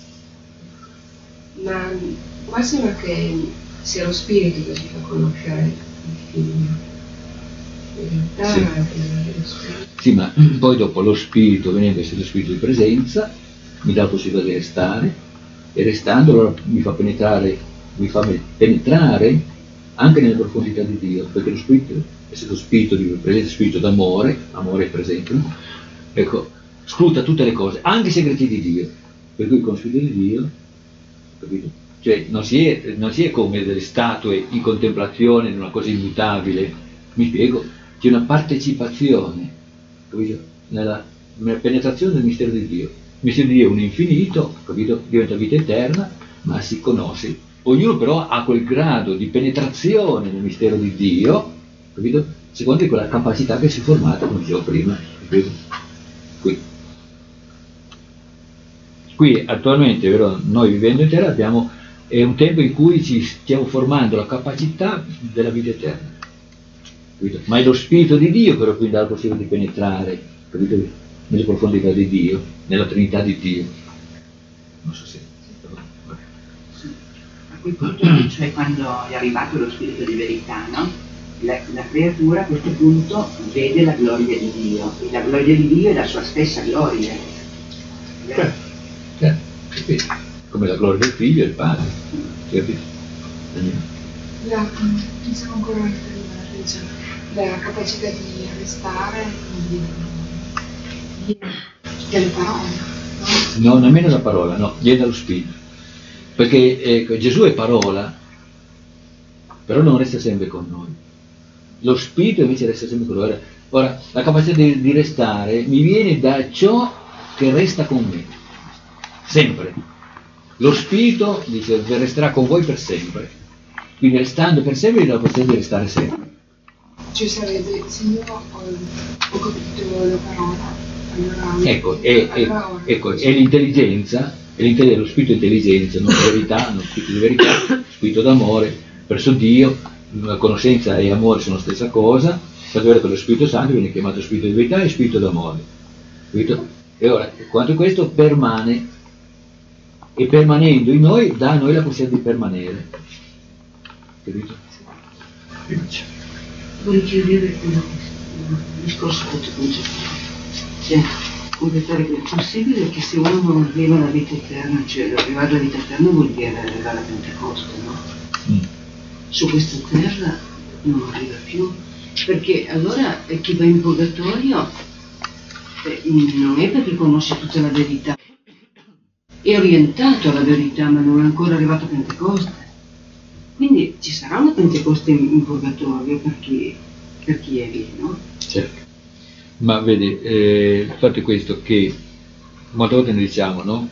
Ma qua sembra che sia lo Spirito che ci fa conoscere il figlio. In realtà è lo Spirito. Sì, ma poi dopo lo Spirito, venendo a essere lo Spirito di presenza, mi dà la possibilità di restare, e restando allora mi fa penetrare anche nelle profondità di Dio, perché lo Spirito, essendo spirito di presenza, spirito d'amore, amore è presente, no? Ecco, scruta tutte le cose, anche i segreti di Dio, per cui con lo spirito di Dio, capito? cioè non si è come delle statue in contemplazione di una cosa immutabile, mi spiego, c'è una partecipazione, capito? Nella penetrazione del mistero di Dio. Il mistero di Dio è un infinito, capito? Diventa vita eterna, ma si conosce. Ognuno però ha quel grado di penetrazione nel mistero di Dio, capito? Secondo quella capacità che si è formata, come dicevo prima, capito? Qui attualmente, vero, noi vivendo in terra è un tempo in cui ci stiamo formando la capacità della vita eterna, capito? Ma è lo Spirito di Dio che quindi dà la possibilità di penetrare, capito? Nelle profondità di Dio, nella Trinità di Dio. Non so se... A quel punto, cioè quando è arrivato lo Spirito di verità, no? La creatura a questo punto vede la gloria di Dio, e la gloria di Dio è la sua stessa gloria. Come la gloria del figlio e del padre, capito? Diciamo ancora la capacità di restare delle parole, no? No, nemmeno la parola, no, viene dallo Spirito. Perché Gesù è parola, però non resta sempre con noi. Lo Spirito invece resta sempre con noi. Ora, la capacità di restare mi viene da ciò che resta con me, sempre. Lo Spirito dice resterà con voi per sempre, quindi restando per sempre la possibilità di restare sempre. Ci sarebbe, se io ho capito la parola, allora... Ecco, è l'intelligenza, lo spirito di intelligenza, non verità, non spirito di verità, spirito d'amore verso Dio. La conoscenza e amore sono la stessa cosa, infatti vedere che lo Spirito Santo viene chiamato spirito di verità e spirito d'amore, capito? E ora, quanto questo permane, e permanendo in noi dà a noi la possibilità di permanere, capito? Vorrei chiedere un discorso concettuale, cioè completare che è possibile che se uno non arriva alla vita eterna, cioè arrivare alla vita eterna vuol dire arrivare alla Pentecoste, no? Su questa terra non arriva più, perché allora chi va in purgatorio non è perché conosce tutta la verità, è orientato alla verità, ma non è ancora arrivato a Pentecoste. Quindi ci sarà una Pentecoste in purgatorio per chi è lì, no? Certo. Ma vedi, il fatto è questo, che molte volte ne diciamo, no?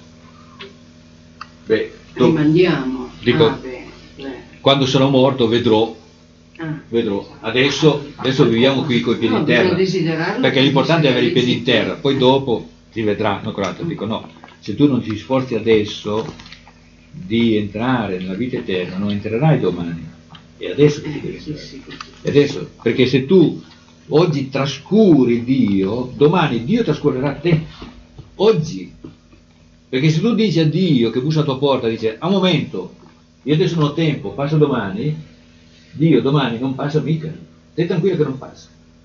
Rimandiamo. Dico, quando sarò morto vedrò. Adesso viviamo qui con i piedi in terra, perché l'importante è avere i piedi in terra, poi dopo si vedrà. Dico no, se tu non ti sforzi adesso di entrare nella vita eterna non entrerai domani, è adesso che ti devi entrare. È adesso, perché se tu oggi trascuri Dio, domani Dio trascorrerà te, oggi, perché se tu dici a Dio che bussa alla tua porta, dice a un momento, io adesso non ho tempo, passa domani, Dio domani non passa mica, stai tranquillo che non passa,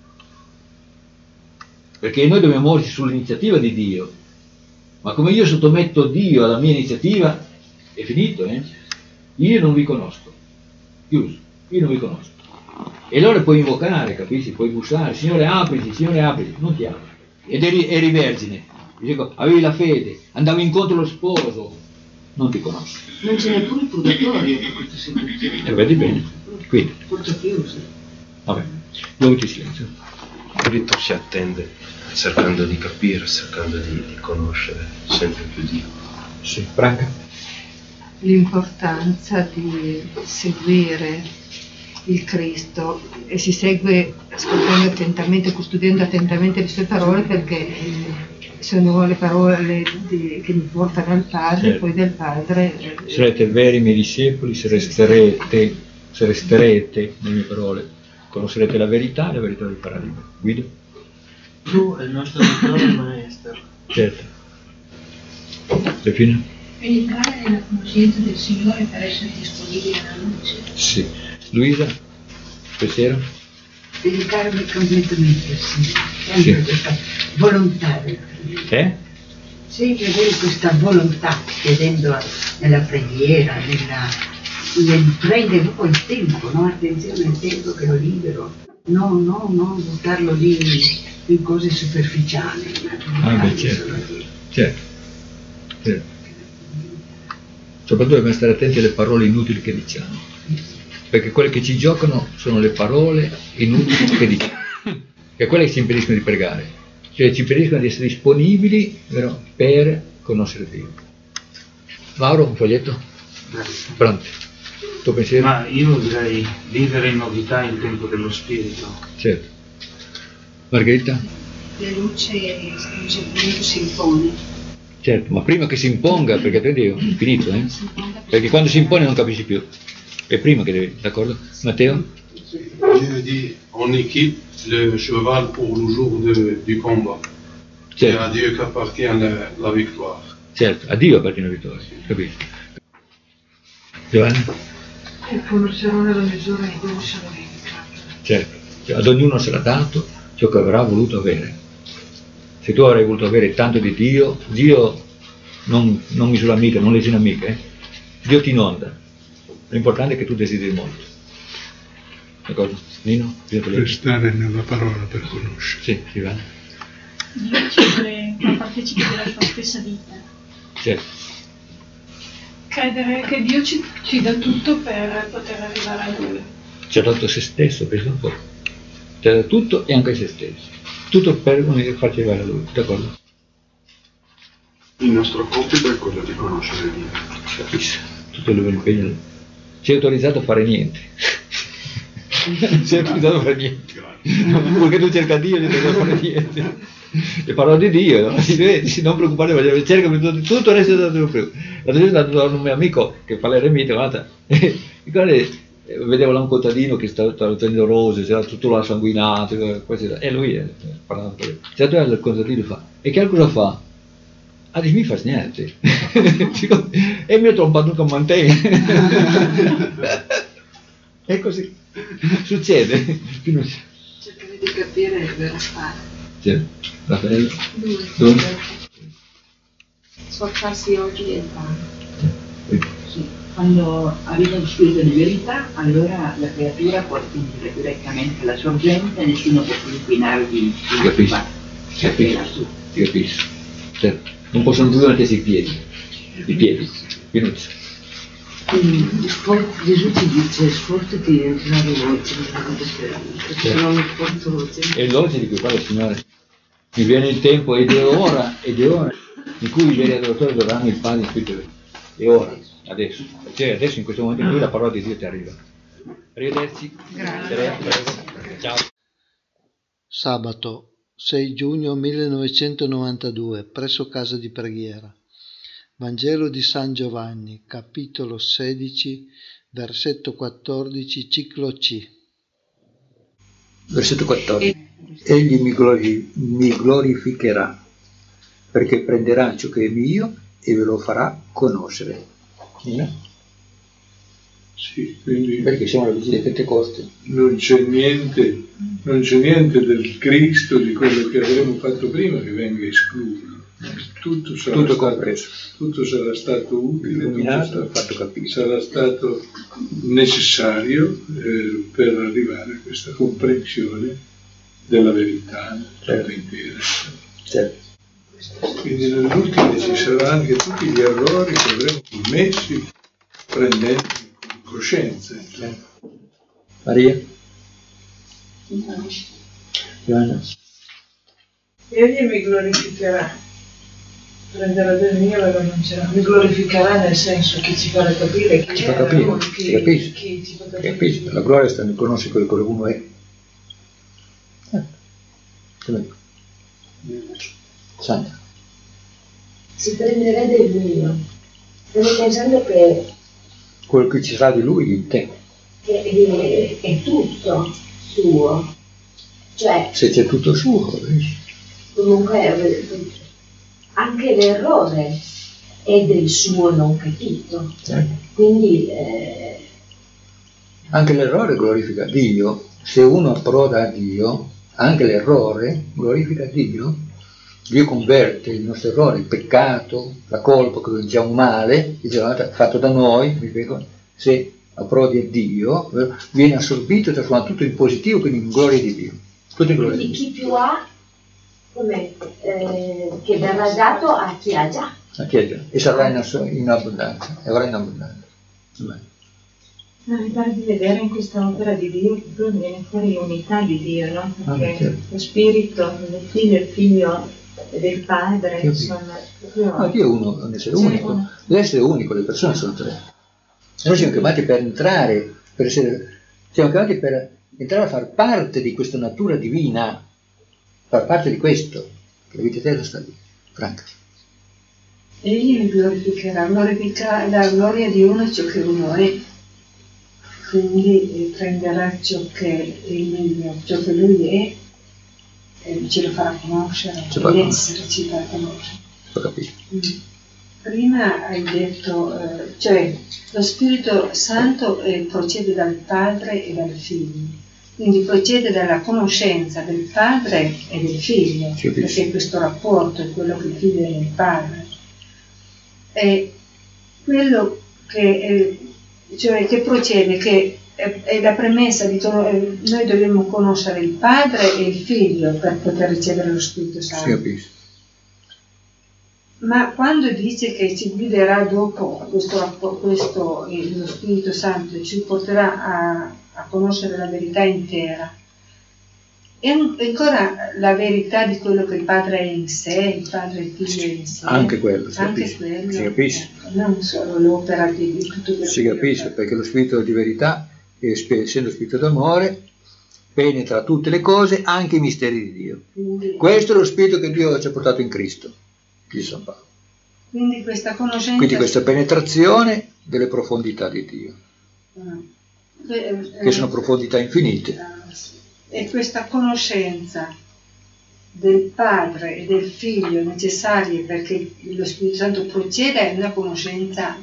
perché noi dobbiamo muoverci sull'iniziativa di Dio, ma come io sottometto Dio alla mia iniziativa è finito, io non vi conosco, chiuso, io non vi conosco, e allora puoi invocare, capisci, puoi bussare, Signore apriti, non ti apri, ed eri vergine, dico, avevi la fede, andavi incontro allo sposo, non ti conosco. Non ce n'è pure il purgatorio per questa situazione. Vedi bene, quindi. Porta chiusa. Vabbè, dove ti silenzio? Spirito si attende, cercando di capire, cercando di conoscere sempre più Dio. Sì, Franca? L'importanza di seguire il Cristo, e si segue ascoltando attentamente, custodendo attentamente le sue parole, perché sono le parole che mi portano al Padre, certo. Poi del Padre. Sarete veri miei discepoli se resterete nelle mie parole, conoscerete la verità e la verità vi farà libero. Guido? Tu è il nostro dottore e maestro. Certo. Defino? Entrare nella conoscenza del Signore per essere disponibili alla luce. Sì. Luisa? Pensiero? Dedicarmi completamente al Signore, sempre questa volontà. Sempre avere questa volontà, chiedendo nella preghiera, nel prendere proprio il tempo, no? Attenzione al tempo che lo libero, non buttarlo lì in cose superficiali. Certo. soprattutto dobbiamo stare attenti alle parole inutili che diciamo, perché quelle che ci giocano sono le parole inutili che diciamo, che è quelle che ci impediscono di pregare, cioè ci impediscono di essere disponibili, vero, per conoscere Dio. Mauro, un foglietto? Pronto? Tuo pensiero? Ma io direi vivere in novità il tempo dello Spirito. Certo. Margherita? La luce si impone. Certo, ma prima che si imponga, perché altrimenti è finito, perché quando si impone non capisci più. È prima che devi, d'accordo? Matteo? Dieu dit, on équipe le cheval pour le jour du combat. Certo. C'est à Dieu qu'appartient la victoire. Certo, a Dio appartiene la vittoria, capisci? Giovanni? E conoscerò nella misura in cui sarà dedicato. Certo, cioè, ad ognuno sarà dato ciò che avrà voluto avere. Se tu avrai voluto avere tanto di Dio, Dio non misura mica, non lesina mica, Dio ti inonda. L'importante è che tu desideri molto. D'accordo? Nino? Per stare nella parola, per conoscere. Sì, Ivano. Dio ci vuole far partecipi della sua stessa vita. Certo. Credere che Dio ci dà tutto per poter arrivare a Lui. Ci ha dato se stesso, pensa un po'. Ci ha dato tutto e anche se stesso. Tutto per farci arrivare a Lui, d'accordo? Il nostro compito è quello di conoscere Dio. Capisci? Tutto il loro impegno. Ci è autorizzato a fare niente. Ci è autorizzato a fare niente. Perché tu cerca Dio, non devi fare niente. Le parole di Dio, no? Si vede, non preoccupare, cerca tutto il resto da prima. L'altro giorno è andato da un mio amico che fa l'eremita, guarda, vedevo là un contadino che stava tenendo rose, c'era tutto là sanguinato, e lui parlava con lui. C'è il contadino fa, e che cosa fa? Ah, dici, mi fa niente. E mi ha trompato un mantene. E così succede. Cercare di capire il vero fare. Certo. Raffaello? Due. Sforzarsi oggi e fare. Sì. Quando arriva lo spirito di verità, allora la creatura può attingere direttamente la sorgente e nessuno può più inquinarvi. Capisci? Certo. Non possono più mettersi i piedi. Pinuccio. Gesù ci dice sforzati di entrare veloce, perché non mi sforzo veloce. È l'oggi di cui parla il Signore. Mi viene il tempo ed è ora in cui i veri adoratori adoreranno il Padre in spirito. È ora, adesso. Cioè adesso in questo momento in cui la parola di Dio ti arriva. Arrivederci. Grazie. Ciao. Sabato 6 giugno 1992, presso casa di preghiera. Vangelo di San Giovanni, capitolo 16, versetto 14, ciclo C. Versetto 14. Egli mi glorificherà, perché prenderà ciò che è mio e ve lo farà conoscere. Sì, quindi perché siamo alla vigilia di Pentecoste. Non c'è niente del Cristo, di quello che avremmo fatto prima, che venga escluso. Tutto sarà stato utile, illuminato, fatto capire. Sarà stato necessario per arrivare a questa comprensione della verità tutta intera. Certo. Quindi nell'ultimo ci saranno anche tutti gli errori che avremo commessi prendendo coscienza. Maria? Giovanna? Egli mi glorificherà. Prenderà del mio e lo annuncerà. Mi glorificherà nel senso che ci farà capire che ci fa capire, capisci? La gloria sta nel conoscere quello che uno è. Santa. Si prenderà del mio. Stavo pensando che quello che ci sarà di lui, di te. È tutto suo. Cioè, se c'è tutto suo, comunque anche l'errore è del suo non capito. Quindi anche l'errore glorifica Dio. Se uno approda a Dio, anche l'errore glorifica Dio. Dio converte il nostro errore, il peccato, la colpa, che è già un male, fatto da noi, se approdi a Dio, viene assorbito e trasformato tutto in positivo, quindi in gloria di Dio. Tutto in gloria quindi di Dio. chi più ha che verrà dato a chi ha già. A chi ha già. E sarà in abbondanza, e avrà in abbondanza. No, mi pare di vedere in questa opera di Dio che proprio viene fuori l'unità di Dio, no? Perché certo. Lo spirito del figlio e del padre, insomma. Ma Dio è un essere unico, deve essere unico, le persone sono tre. E noi siamo chiamati per entrare, siamo chiamati per entrare a far parte di questa natura divina, far parte di questo, che la vita eterna sta lì. Franca. Egli mi glorificherà, la gloria di uno è ciò che uno è. Quindi prenderà ciò che è mio, ciò che lui è, e ce lo farà conoscere, l'essere ci farà conoscere. Lo capisco. Prima hai detto, cioè lo Spirito Santo procede dal Padre e dal Figlio, quindi procede dalla conoscenza del Padre e del Figlio, perché questo rapporto è quello che il Figlio è nel Padre. E quello che che procede, che è la premessa di noi dobbiamo conoscere il Padre e il Figlio per poter ricevere lo Spirito Santo. Ma quando dice che ci guiderà dopo lo Spirito Santo, ci porterà a conoscere la verità intera, è ancora la verità di quello che il Padre è in sé, il Padre e il Figlio è in sé. Anche quello, si capisce. Non solo l'opera di tutto questo. Si capisce, perché lo Spirito di verità, essendo Spirito d'amore, penetra tutte le cose, anche i misteri di Dio. Quindi, questo è lo Spirito che Dio ci ha portato in Cristo, dice San Paolo. Quindi questa conoscenza... Quindi questa penetrazione delle profondità di Dio, che sono profondità infinite. E questa conoscenza del Padre e del Figlio necessarie perché lo Spirito Santo proceda è una conoscenza,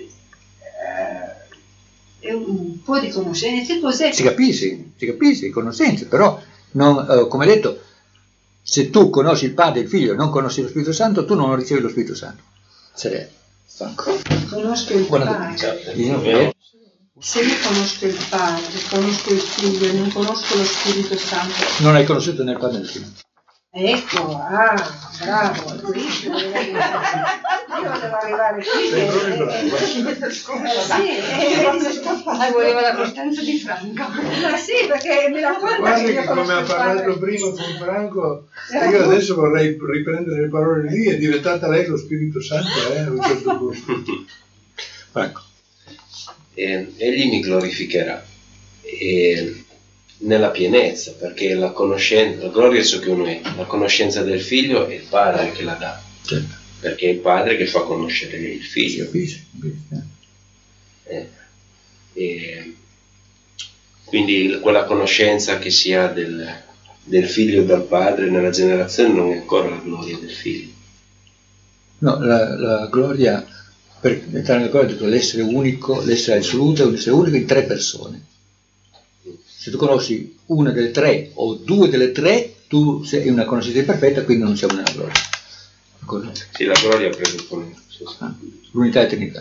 è un po' di conoscenza. Cos'è? Si capisce, conoscenze, però non, come detto, se tu conosci il Padre e il Figlio e non conosci lo Spirito Santo, tu non ricevi lo Spirito Santo. Conosco il Padre. Se io conosco il Padre, conosco il Figlio e non conosco lo Spirito Santo, non hai conosciuto né il Padre né il Figlio. Ecco, bravo, io devo arrivare qui. Sì, voleva la costanza di Franco. Ma sì, perché mi racconta. Guarda che come ha parlato prima con Franco, io adesso vorrei riprendere le parole lì, è diventata lei lo Spirito Santo, a un certo punto. Franco. Egli mi glorificherà nella pienezza, perché la gloria è ciò che uno è, la conoscenza del Figlio è il Padre che la dà, certo. Perché è il Padre che fa conoscere il Figlio. Quindi quella conoscenza che si ha del Figlio e dal Padre nella generazione non è ancora la gloria del Figlio. No, la gloria, per entrare nella gloria, l'essere unico, l'essere assoluto è un essere unico in tre persone. Se tu conosci una delle tre o due delle tre, tu sei una conoscenza perfetta, quindi non siamo nella gloria. Sì, la gloria presuppone l'unità e trinità.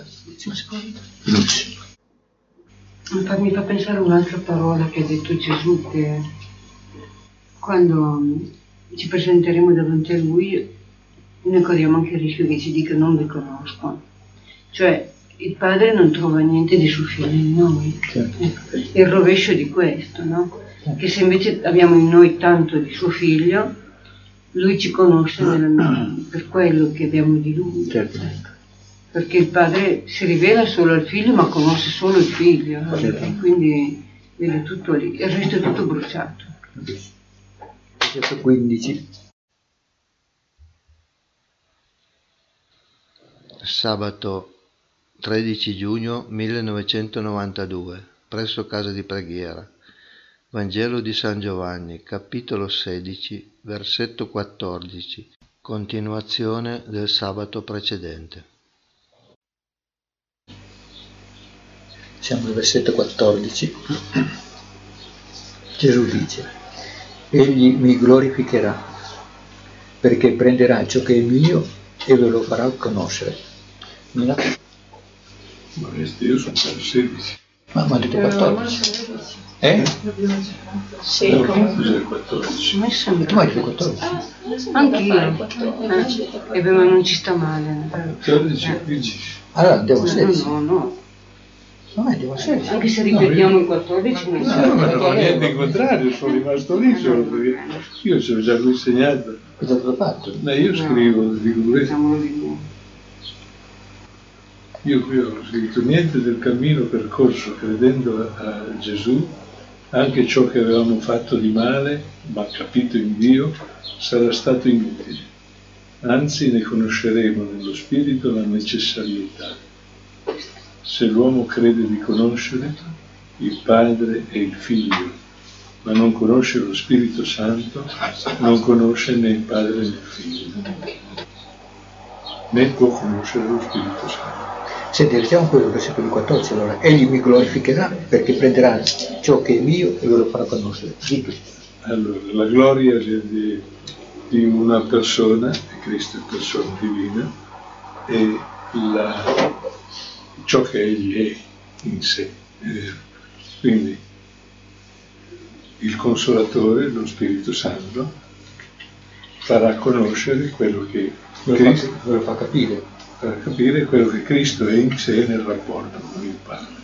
Mi fa pensare a un'altra parola che ha detto Gesù, che quando ci presenteremo davanti a Lui noi corriamo anche il rischio che ci dica non vi conosco. Cioè, il Padre non trova niente di suo figlio in noi, certo. Il rovescio di questo, no? Che se invece abbiamo in noi tanto di suo figlio, lui ci conosce per quello che abbiamo di lui, certo. Perché il Padre si rivela solo al figlio ma conosce solo il figlio, no? Certo. E quindi vede tutto lì, il resto è tutto bruciato. Versetto 15. Sabato 13 giugno 1992, presso casa di preghiera. Vangelo di San Giovanni, capitolo 16, versetto 14, continuazione del sabato precedente. Siamo al versetto 14. Gesù dice: Egli mi glorificherà, perché prenderà ciò che è mio e ve lo farà conoscere. Ma io sono per 16. Ma ha detto 14. Sì, il 14. Ma sempre. Tu hai il 14? Anch'io. Ma non ci sta male. 14 e 15. Allora andiamo a 16. No. No, andiamo a 16. Anche se ripetiamo il 14 non Non ho niente in contrario, sono rimasto lì solo perché io ci ho già consegnato. Cosa te l'ho fatto? No, io scrivo, dico questo. Io qui ho scritto niente del cammino percorso credendo a Gesù, anche ciò che avevamo fatto di male, ma capito in Dio, sarà stato inutile. Anzi, ne conosceremo nello Spirito la necessarietà. Se l'uomo crede di conoscere il Padre e il Figlio, ma non conosce lo Spirito Santo, non conosce né il Padre né il Figlio, né può conoscere lo Spirito Santo. Senti, leggiamo quello versetto 14, allora. Egli mi glorificherà perché prenderà ciò che è mio e ve lo farà conoscere. Allora, la gloria di una persona, Cristo è persona divina, e ciò che egli è in sé, è vero. Quindi il Consolatore, lo Spirito Santo, farà conoscere quello che Cristo lo fa capire. Per capire quello che Cristo è in sé nel rapporto con il Padre.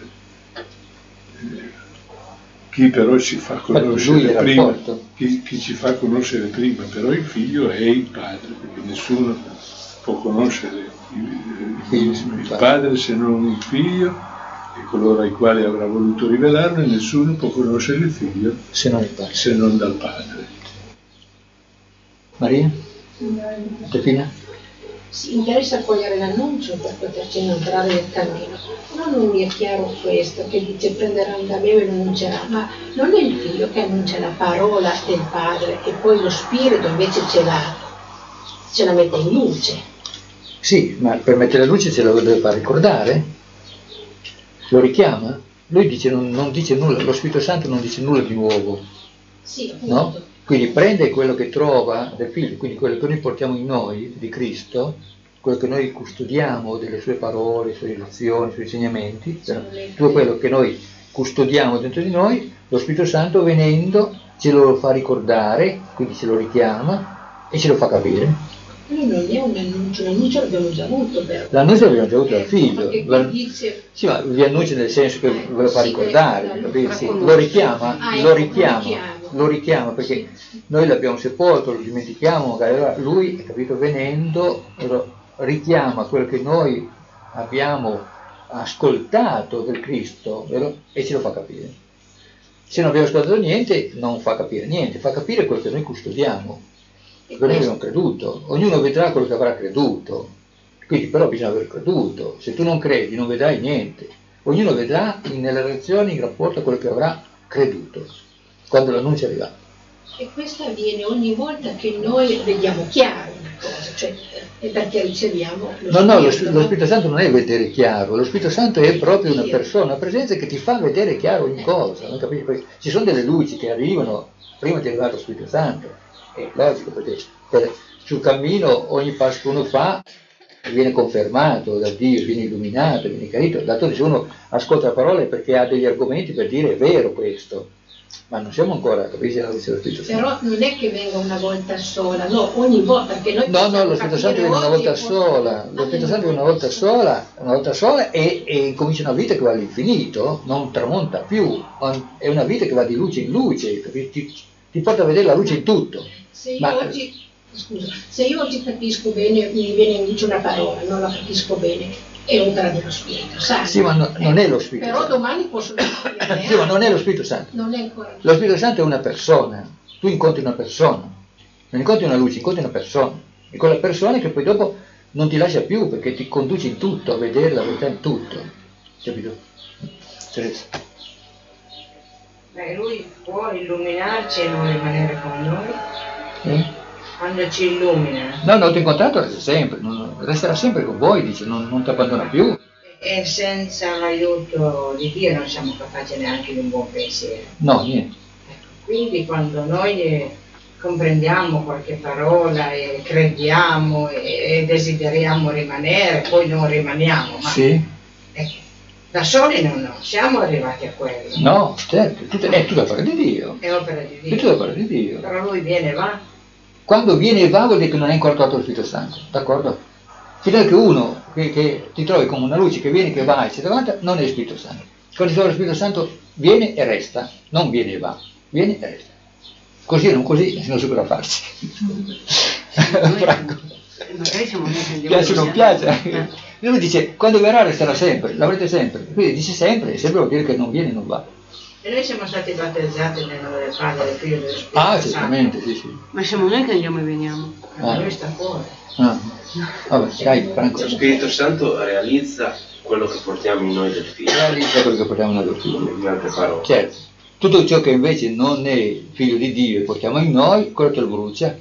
Chi però ci fa conoscere prima, chi ci fa conoscere prima però il Figlio è il Padre, perché nessuno può conoscere il Padre se non il Figlio e coloro ai quali avrà voluto rivelarlo, e nessuno può conoscere il Figlio se non il Padre, se non dal Padre. Maria? Stefania? Si interessa cogliere l'annuncio per poterci inoltrare nel cammino. Non mi è chiaro questo, che dice prenderanno da me e lo annuncerà, ma non è il Figlio che annuncia la parola del Padre e poi lo Spirito invece ce la mette in luce. Sì, ma per mettere la luce ce lo deve far ricordare, lo richiama, lui dice, non dice nulla, lo Spirito Santo non dice nulla di nuovo, sì, no? Quindi prende quello che trova del Figlio, quindi quello che noi portiamo in noi, di Cristo, quello che noi custodiamo delle sue parole, le sue lezioni, i suoi insegnamenti, tutto quello che noi custodiamo dentro di noi, lo Spirito Santo venendo ce lo fa ricordare, quindi ce lo richiama e ce lo fa capire. Lui non è un annuncio, l'annuncio l'abbiamo già avuto però. L'annuncio l'abbiamo già avuto dal Figlio. Dice... Sì, ma vi annuncia nel senso che ve lo fa ricordare, sì, lo richiama perché noi l'abbiamo sepolto, lo dimentichiamo, magari lui, capito, venendo richiama quello che noi abbiamo ascoltato del Cristo, vero? E ce lo fa capire. Se non abbiamo ascoltato niente, non fa capire niente, fa capire quello che noi custodiamo, quello che noi abbiamo creduto. Ognuno vedrà quello che avrà creduto, quindi però bisogna aver creduto. Se tu non credi non vedrai niente. Ognuno vedrà nelle relazioni in rapporto a quello che avrà creduto quando l'annuncio arriva. E questo avviene ogni volta che noi vediamo chiaro una cosa, cioè è perché riceviamo lo Spirito Santo non è vedere chiaro, lo Spirito Santo è proprio una persona, una presenza che ti fa vedere chiaro ogni cosa, non capisci? Perché ci sono delle luci che arrivano prima di arrivare allo Spirito Santo, è logico, perché sul cammino ogni passo che uno fa viene confermato da Dio, viene illuminato, viene chiarito. D'altronde se uno ascolta la parola è perché ha degli argomenti per dire è vero questo, ma non siamo ancora capisci la luce dello Spirito Santo. Però non è che venga una volta sola, no, ogni volta, perché noi no, lo Spirito Santo viene una volta sola, lo Spirito Santo viene una volta sola e comincia una vita che va all'infinito, non tramonta più, è una vita che va di luce in luce, ti porta a vedere la luce in tutto. Se io oggi capisco bene, mi viene in luce una parola, non la capisco bene, è opera dello Spirito Santo. Sì, ma non è lo Spirito Santo. Però domani posso capire. Sì, ma non è lo Spirito Santo. Non è ancora. Lo Spirito Santo è una persona. Tu incontri una persona. Non incontri una luce, incontri una persona. E quella persona che poi dopo non ti lascia più perché ti conduce in tutto, a vedere la verità in tutto. Capito? Teresa. Beh, lui può illuminarci e non rimanere con noi. Quando ci illumina. No, ti ho incontrato sempre, resterà sempre con voi, dice, non ti abbandona più. E senza l'aiuto di Dio non siamo capaci neanche di un buon pensiero. No, niente. Quindi quando noi comprendiamo qualche parola e crediamo e desideriamo rimanere, poi non rimaniamo. Ma sì. Da soli non siamo arrivati a quello. No, certo, è tutta opera di Dio. È opera di Dio. È tutta opera di Dio. Però lui viene e va. Quando viene e va vuol dire che non è ancora trovato lo Spirito Santo, d'accordo? Fino che uno che ti trovi come una luce che viene, che va, eccetera, non è lo Spirito Santo. Quando si trova lo Spirito Santo viene e resta, non viene e va, viene e resta. Così e non così, non so cosa farsi. Franco. Magari siamo noi che andiamo Piace o non piace? Lui dice, quando verrà resterà sempre, l'avrete sempre. Quindi dice sempre vuol dire che non viene e non va. E noi siamo stati battezzati nel nome del Padre, del Figlio e dello Spirito Ah, Santo. certamente, sì. Ma siamo noi che andiamo e veniamo. Lui sta fuori. Vabbè, dai, Franco. Lo Spirito Santo realizza quello che portiamo in noi del Figlio. Realizza quello che portiamo in noi del Figlio. In altre parole. Certo. Tutto ciò che invece non è figlio di Dio e portiamo in noi, quello te lo brucia.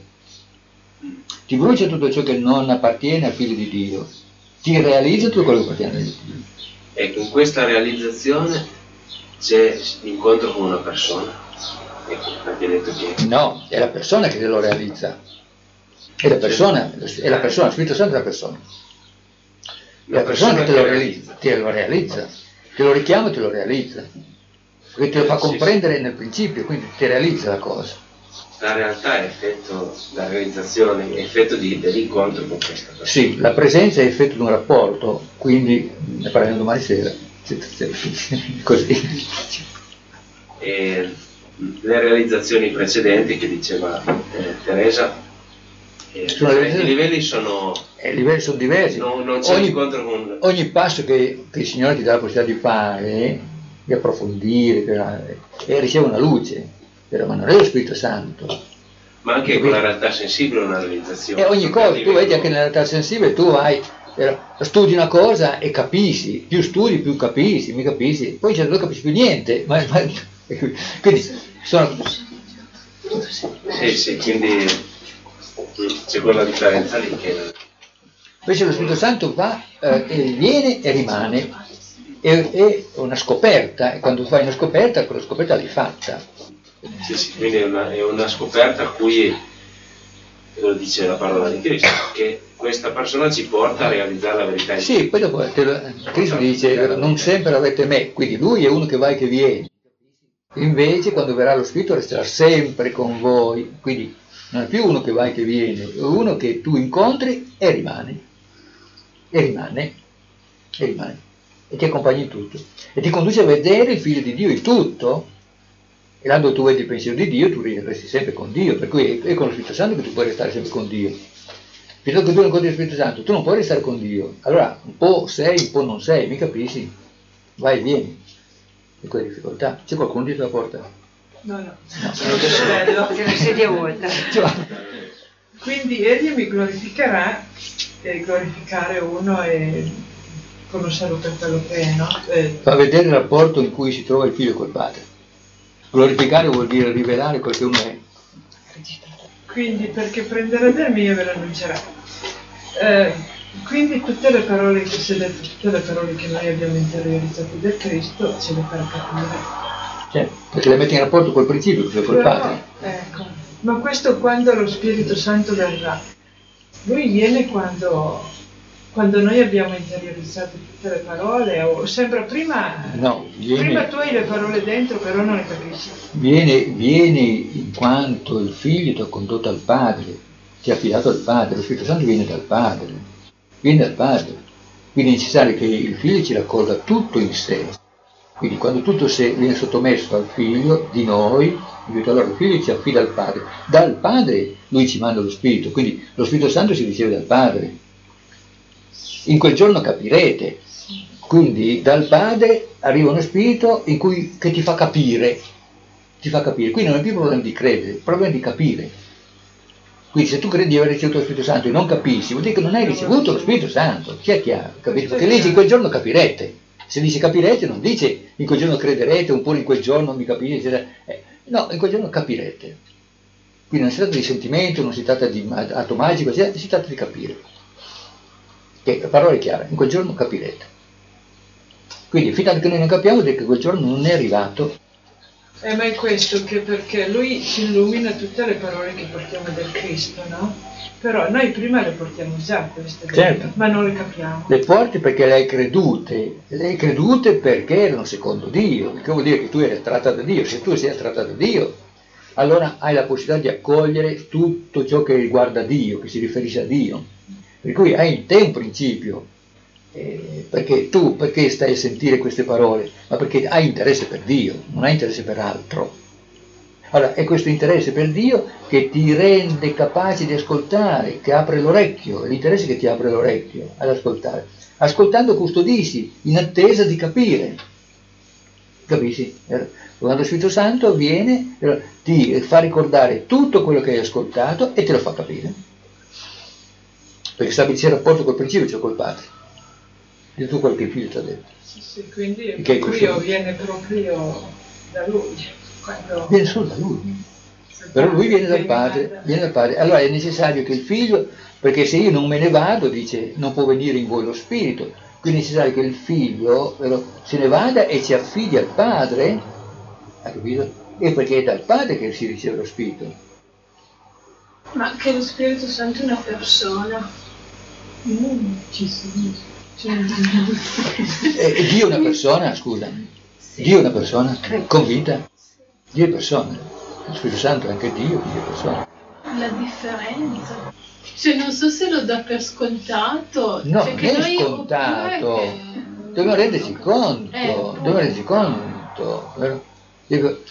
Ti brucia tutto ciò che non appartiene al figlio di Dio. Ti realizza tutto quello che appartiene a Dio. E in questa realizzazione c'è l'incontro con una persona. Ecco, detto che... No, è la persona che te lo realizza. È la persona, lo Spirito Santo è la persona. È la persona che te lo realizza, te lo richiama e te lo realizza. Perché te lo fa comprendere nel principio, quindi ti realizza la cosa. La realtà è effetto, la realizzazione è effetto dell'incontro con questa persona. Sì, la presenza è effetto di un rapporto, quindi ne parliamo domani sera. Così. E le realizzazioni precedenti che diceva Teresa, i livelli sono diversi. Non c'è incontro con... Ogni passo che il Signore ti dà la possibilità di fare, di approfondire, e riceve una luce, però ma non è lo Spirito Santo. Ma anche con la realtà sensibile una realizzazione. E ogni cosa, tu vedi anche nella realtà sensibile, tu studi una cosa e capisci, più studi più capisci, mi capisci, poi non capisci più niente, quindi sono... Sì, quindi c'è quella differenza lì che... Invece lo Spirito Santo va, viene e rimane, è una scoperta, e quando fai una scoperta, quella scoperta l'hai fatta. Sì, quindi è una scoperta a cui, lo dice la parola di Cristo, che questa persona ci porta a realizzare la verità. Sì, poi dopo Cristo dice, non sempre avete me, quindi lui è uno che va e che viene. Invece quando verrà lo Spirito resterà sempre con voi, quindi non è più uno che va e che viene, è uno che tu incontri e rimane, e ti accompagna in tutto, e ti conduce a vedere il Figlio di Dio in tutto, e quando tu vedi il pensiero di Dio tu resti sempre con Dio, per cui è con lo Spirito Santo che tu puoi restare sempre con Dio. Finché tu non incontri lo Spirito Santo, tu non puoi restare con Dio, allora un po' sei, un po' non sei, mi capisci? Vai e vieni, e quelle difficoltà. C'è qualcuno dietro la porta? No. C'è la sedia vuota. Quindi egli mi glorificherà, e glorificare uno e conoscerlo per quello che è, no? Fa vedere il rapporto in cui si trova il figlio col padre. Glorificare vuol dire rivelare quel che uno è. Quindi perché prenderà del mio e ve lo annuncerà. Quindi tutte le parole che si è detto, tutte le parole che noi abbiamo interiorizzato del Cristo ce le farà capire. Certo, perché le metti in rapporto col principio, cioè col padre. Ecco. Ma questo quando lo Spirito Santo verrà? Lui viene quando noi abbiamo interiorizzato tutte le parole, o sembra prima... No, prima tu hai le parole dentro, però non le capisci. Viene in quanto il figlio ti ha condotto al padre, ti ha affidato al padre, lo Spirito Santo viene dal padre. Quindi è necessario che il figlio ci raccolga tutto in sé. Quindi quando tutto viene sottomesso al figlio di noi, allora il figlio ci affida al padre. Dal padre lui ci manda lo Spirito, quindi lo Spirito Santo si riceve dal padre. In quel giorno capirete. Quindi dal padre arriva uno Spirito che ti fa capire. Quindi non è più il problema di credere, il problema di capire. Quindi se tu credi di aver ricevuto lo Spirito Santo e non capisci, vuol dire che non hai ricevuto lo Spirito Santo, sia chiaro, capito? Perché leggi in quel giorno capirete. Se dice capirete non dice in quel giorno crederete oppure in quel giorno mi capite, no, in quel giorno capirete. Quindi non si tratta di sentimento, non si tratta di atto magico, si tratta di capire. Che la parola è chiara, in quel giorno capirete. Quindi fino a che noi non capiamo, vuol dire che quel giorno non è arrivato. Ma è questo che perché lui ci illumina tutte le parole che portiamo del Cristo, no? Però noi prima le portiamo già queste, certo, ma non le capiamo. Le porti perché le hai credute perché erano secondo Dio, che vuol dire che tu eri attratta da Dio. Se tu sei attratta da Dio, allora hai la possibilità di accogliere tutto ciò che riguarda Dio, che si riferisce a Dio. Per cui hai in te un principio, perché stai a sentire queste parole? Ma perché hai interesse per Dio, non hai interesse per altro. Allora è questo interesse per Dio che ti rende capace di ascoltare, che apre l'orecchio, è l'interesse che ti apre l'orecchio ad ascoltare. Ascoltando custodisci, in attesa di capire. Capisci? Quando lo Spirito Santo viene, ti fa ricordare tutto quello che hai ascoltato e te lo fa capire. Perché stabilisce il rapporto col principio, cioè col Padre. Di tutto quello che il Figlio ti ha detto. Sì, quindi il Figlio viene proprio da Lui. Viene solo da Lui. Però Lui viene dal Padre. Allora è necessario che il Figlio, perché se io non me ne vado, dice, non può venire in voi lo Spirito. Quindi è necessario che il Figlio se ne vada e ci affidi al Padre, hai capito? E perché è dal Padre che si riceve lo Spirito. Ma che lo Spirito Santo è una persona. Dio è una persona, scusa. Dio è una persona con vita. Dio è persona. Lo Spirito Santo è anche Dio è persona. La differenza. Cioè non so se lo dà per scontato. No, cioè, non che è scontato. Dobbiamo renderci conto. Dico,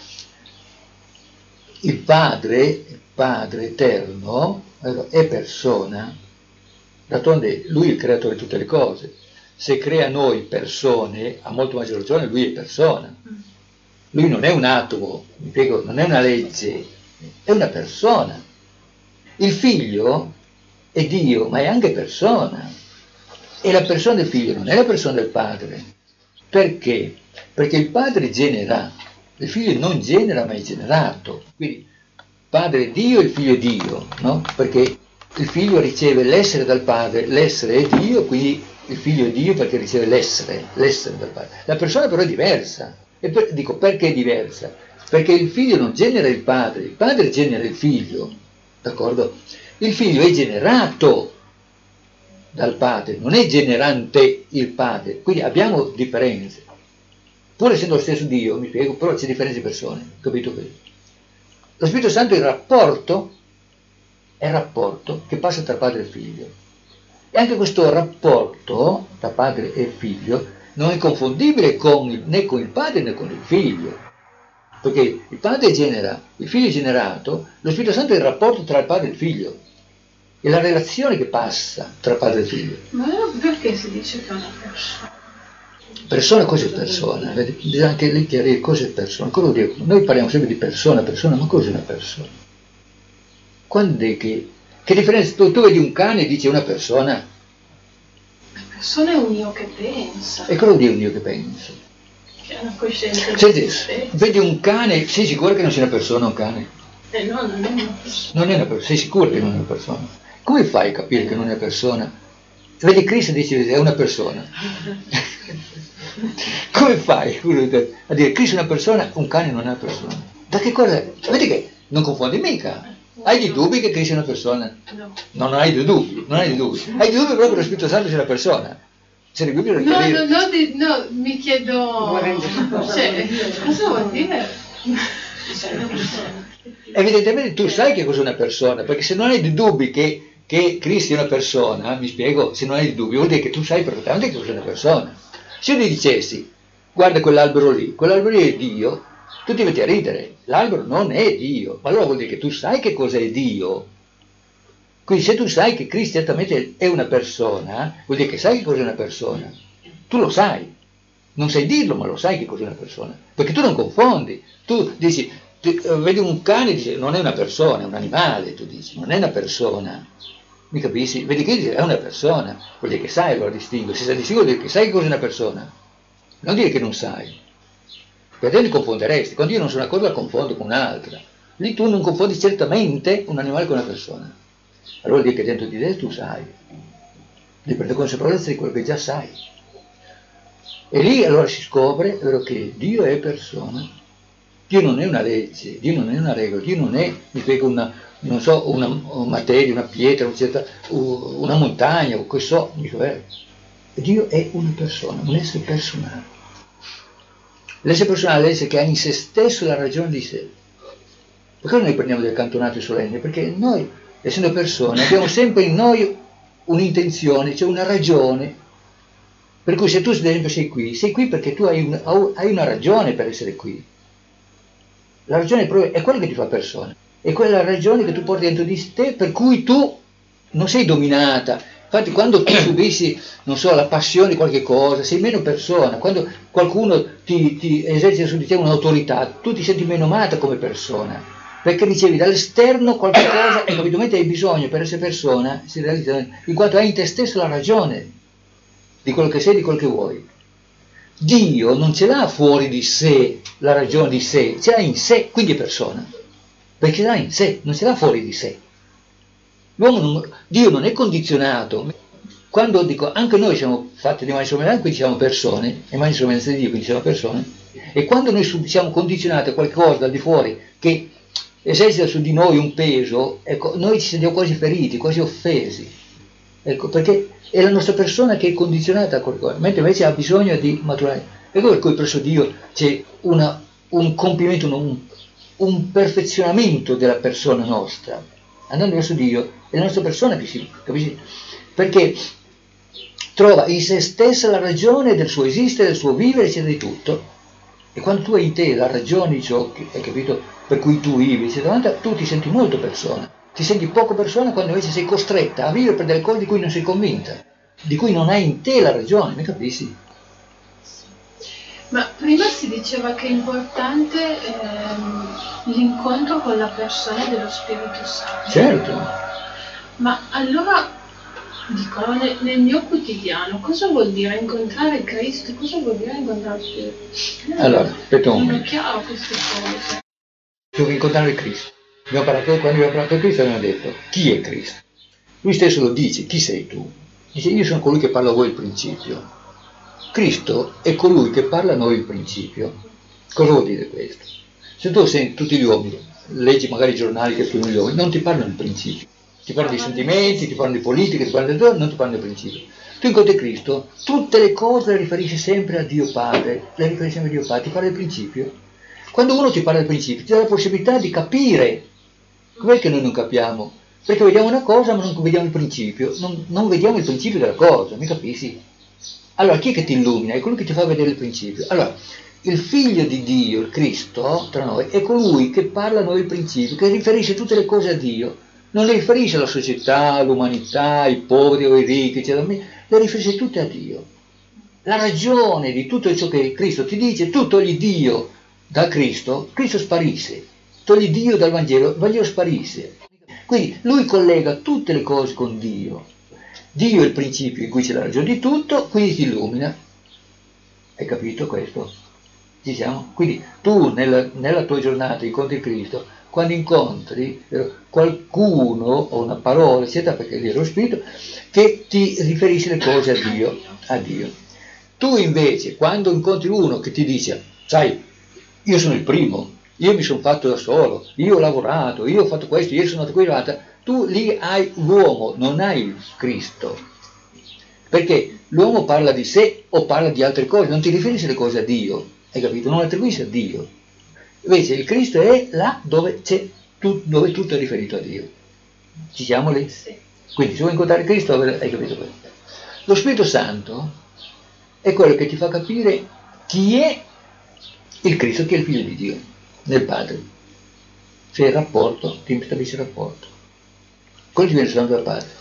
il Padre eterno, è persona. D'altronde Lui è il creatore di tutte le cose. Se crea noi persone, a molto maggior ragione Lui è persona. Lui non è un atomo, mi spiego, non è una legge, è una persona. Il Figlio è Dio, ma è anche persona. E la persona del Figlio non è la persona del Padre. Perché? Perché il Padre genera, il Figlio non genera, ma è generato. Quindi Padre è Dio e il Figlio è Dio, no? Perché il Figlio riceve l'essere dal Padre, l'essere è Dio, quindi il Figlio è Dio perché riceve l'essere dal Padre. La persona però è diversa. E dico, perché è diversa? Perché il Figlio non genera il Padre genera il Figlio, d'accordo? Il Figlio è generato dal Padre, non è generante il Padre, quindi abbiamo differenze. Pur essendo lo stesso Dio, mi spiego, però c'è differenze di persone, capito questo? Lo Spirito Santo è il rapporto che passa tra Padre e Figlio. E anche questo rapporto tra Padre e Figlio non è confondibile né con il Padre né con il Figlio, perché il Padre genera, il Figlio è generato, lo Spirito Santo è il rapporto tra il Padre e il Figlio, è la relazione che passa tra Padre e Figlio. Ma perché si dice che è una persona? Persona, cosa è persona? Bisogna anche lì chiarire cosa è persona. Cosa vuol dire? Noi parliamo sempre di persona, ma cosa è una persona? Quando è che differenza? Tu vedi un cane e dici una persona? La persona è un io che pensa. E cosa vuol dire un io che pensa? Che ha una coscienza. Senti, vedi un cane, sei sicuro che non sia una persona un cane? No, non è una persona. Non è una persona, sei sicuro che non è una persona? Come fai a capire che non è una persona? Vedi Cristo e dici è una persona. Come fai a dire Cristo è una persona, un cane non è una persona? Da che cosa? Vedi che non confondi mica. Hai dei dubbi che Cristo è una persona? No. Non hai dei dubbi, Hai dei dubbi proprio che lo Spirito Santo sia una persona. C'è dei dubbi da chiarire. No, mi chiedo... Cioè, cosa vuol dire? Evidentemente tu sai che cos'è una persona, perché se non hai dei dubbi che Cristo è una persona, mi spiego, se non hai dei dubbi vuol dire che tu sai perfettamente che cos'è una persona. Se io ti dicessi, guarda quell'albero lì è Dio, tu ti metti a ridere, l'albero non è Dio, ma allora vuol dire che tu sai che cos'è Dio. Quindi se tu sai che Cristo certamente è una persona, vuol dire che sai che cos'è una persona. Tu lo sai, non sai dirlo, ma lo sai che cos'è una persona, perché tu non confondi. Tu dici, vedi un cane e dici non è una persona, è un animale, tu dici, non è una persona. Mi capisci? Vedi che dice è una persona, vuol dire che sai, allora distingue. Se sai distingue vuol dire che sai che cos'è una persona, non dire che non sai. Per te ne confonderesti. Quando io non so una cosa la confondo con un'altra. Lì tu non confondi certamente un animale con una persona. Allora vuol dire che dentro di te tu sai. Devi prendere consapevolezza di quello che già sai. E lì allora si scopre, è vero, che Dio è persona. Dio non è una legge, Dio non è una regola, Dio non è, mi spiego, una materia, una pietra, una montagna, o che so, Dio è una persona, un essere personale. L'essere personale è l'essere che ha in se stesso la ragione di sé. Perché noi prendiamo del cantonato solenne? Perché noi, essendo persone, abbiamo sempre in noi un'intenzione, cioè una ragione. Per cui se tu ad esempio sei qui perché tu hai una ragione per essere qui. La ragione è quello che ti fa persona. È quella ragione che tu porti dentro di te, per cui tu non sei dominata. Infatti quando tu subisci, non so, la passione di qualche cosa, sei meno persona. Quando qualcuno ti esercita su di te un'autorità, tu ti senti meno amata come persona. Perché ricevi dall'esterno qualche cosa e capitamente hai bisogno per essere persona, si realizza, in quanto hai in te stesso la ragione di quello che sei, di quello che vuoi. Dio non ce l'ha fuori di sé, la ragione di sé, ce l'ha in sé, quindi è persona. Perché ce l'ha in sé, non ce l'ha fuori di sé. Dio non è condizionato. Quando dico, anche noi siamo fatti di immagine e somiglianza, quindi siamo persone, immagine e somiglianza di Dio, quindi siamo persone, e quando noi siamo condizionati a qualcosa dal di fuori che esercita su di noi un peso, ecco, noi ci sentiamo quasi feriti, quasi offesi. Ecco, perché è la nostra persona che è condizionata a qualcosa, mentre invece ha bisogno di maturare. Ecco per cui presso Dio c'è un compimento, un perfezionamento della persona nostra. Andando verso Dio è la nostra persona che si capisce, perché trova in se stessa la ragione del suo esistere, del suo vivere, eccetera, di tutto. E quando tu hai in te la ragione di ciò che hai capito, per cui tu vivi, eccetera, tu ti senti molto persona. Ti senti poco persona quando invece sei costretta a vivere per delle cose di cui non sei convinta, di cui non hai in te la ragione, mi capisci? Ma prima si diceva che è importante l'incontro con la persona dello Spirito Santo. Certo. Ma allora, dico, nel mio quotidiano, cosa vuol dire incontrare Cristo? Cosa vuol dire incontrare lo Spirito? Allora, aspetta un momento. Non è chiaro queste cose. Devo incontrare Cristo. Quando abbiamo parlato di Cristo abbiamo detto, chi è Cristo? Lui stesso lo dice, chi sei tu? Dice, io sono colui che parla a voi il principio. Cristo è colui che parla a noi il principio. Cosa vuol dire questo? Se tu senti tutti gli uomini, leggi magari i giornali che scrivono gli uomini, non ti parlano il principio. Ti parlano di sentimenti, ti parlano di politica, ti parlano di tutto, non ti parlano del principio. Tu incontri Cristo, tutte le cose le riferisci sempre a Dio Padre, le riferisci sempre a Dio Padre, ti parla del principio. Quando uno ti parla del principio, ti dà la possibilità di capire. Com'è che noi non capiamo? Perché vediamo una cosa ma non vediamo il principio, non vediamo il principio della cosa, mi capisci? Allora chi è che ti illumina? È colui che ti fa vedere il principio. Allora, il figlio di Dio, il Cristo, tra noi, è colui che parla a noi il principio, che riferisce tutte le cose a Dio. Non le riferisce alla società, all'umanità, ai poveri o ai ricchi, eccetera, le riferisce tutte a Dio. La ragione di tutto ciò che Cristo ti dice, tu togli Dio da Cristo, Cristo sparisce. Togli Dio dal Vangelo, il Vangelo sparisce. Quindi lui collega tutte le cose con Dio. Dio è il principio in cui c'è la ragione di tutto, quindi ti illumina. Hai capito questo? Ci siamo? Quindi tu nella tua giornata incontri Cristo, quando incontri qualcuno o una parola, eccetera, perché lì è lo Spirito, che ti riferisce le cose a Dio. Tu invece, quando incontri uno che ti dice, sai, io sono il primo, io mi sono fatto da solo, io ho lavorato, io ho fatto questo, io sono andato qui, tu lì hai l'uomo, non hai il Cristo. Perché l'uomo parla di sé o parla di altre cose, non ti riferisce le cose a Dio, hai capito? Non le attribuisce a Dio. Invece il Cristo è là dove dove tutto è riferito a Dio. Ci siamo lì? Sì. Quindi se vuoi incontrare Cristo, hai capito questo. Lo Spirito Santo è quello che ti fa capire chi è il Cristo, chi è il Figlio di Dio, nel Padre. C'è il rapporto, ti stabilisce il rapporto. Quello ti viene soltanto dal Padre.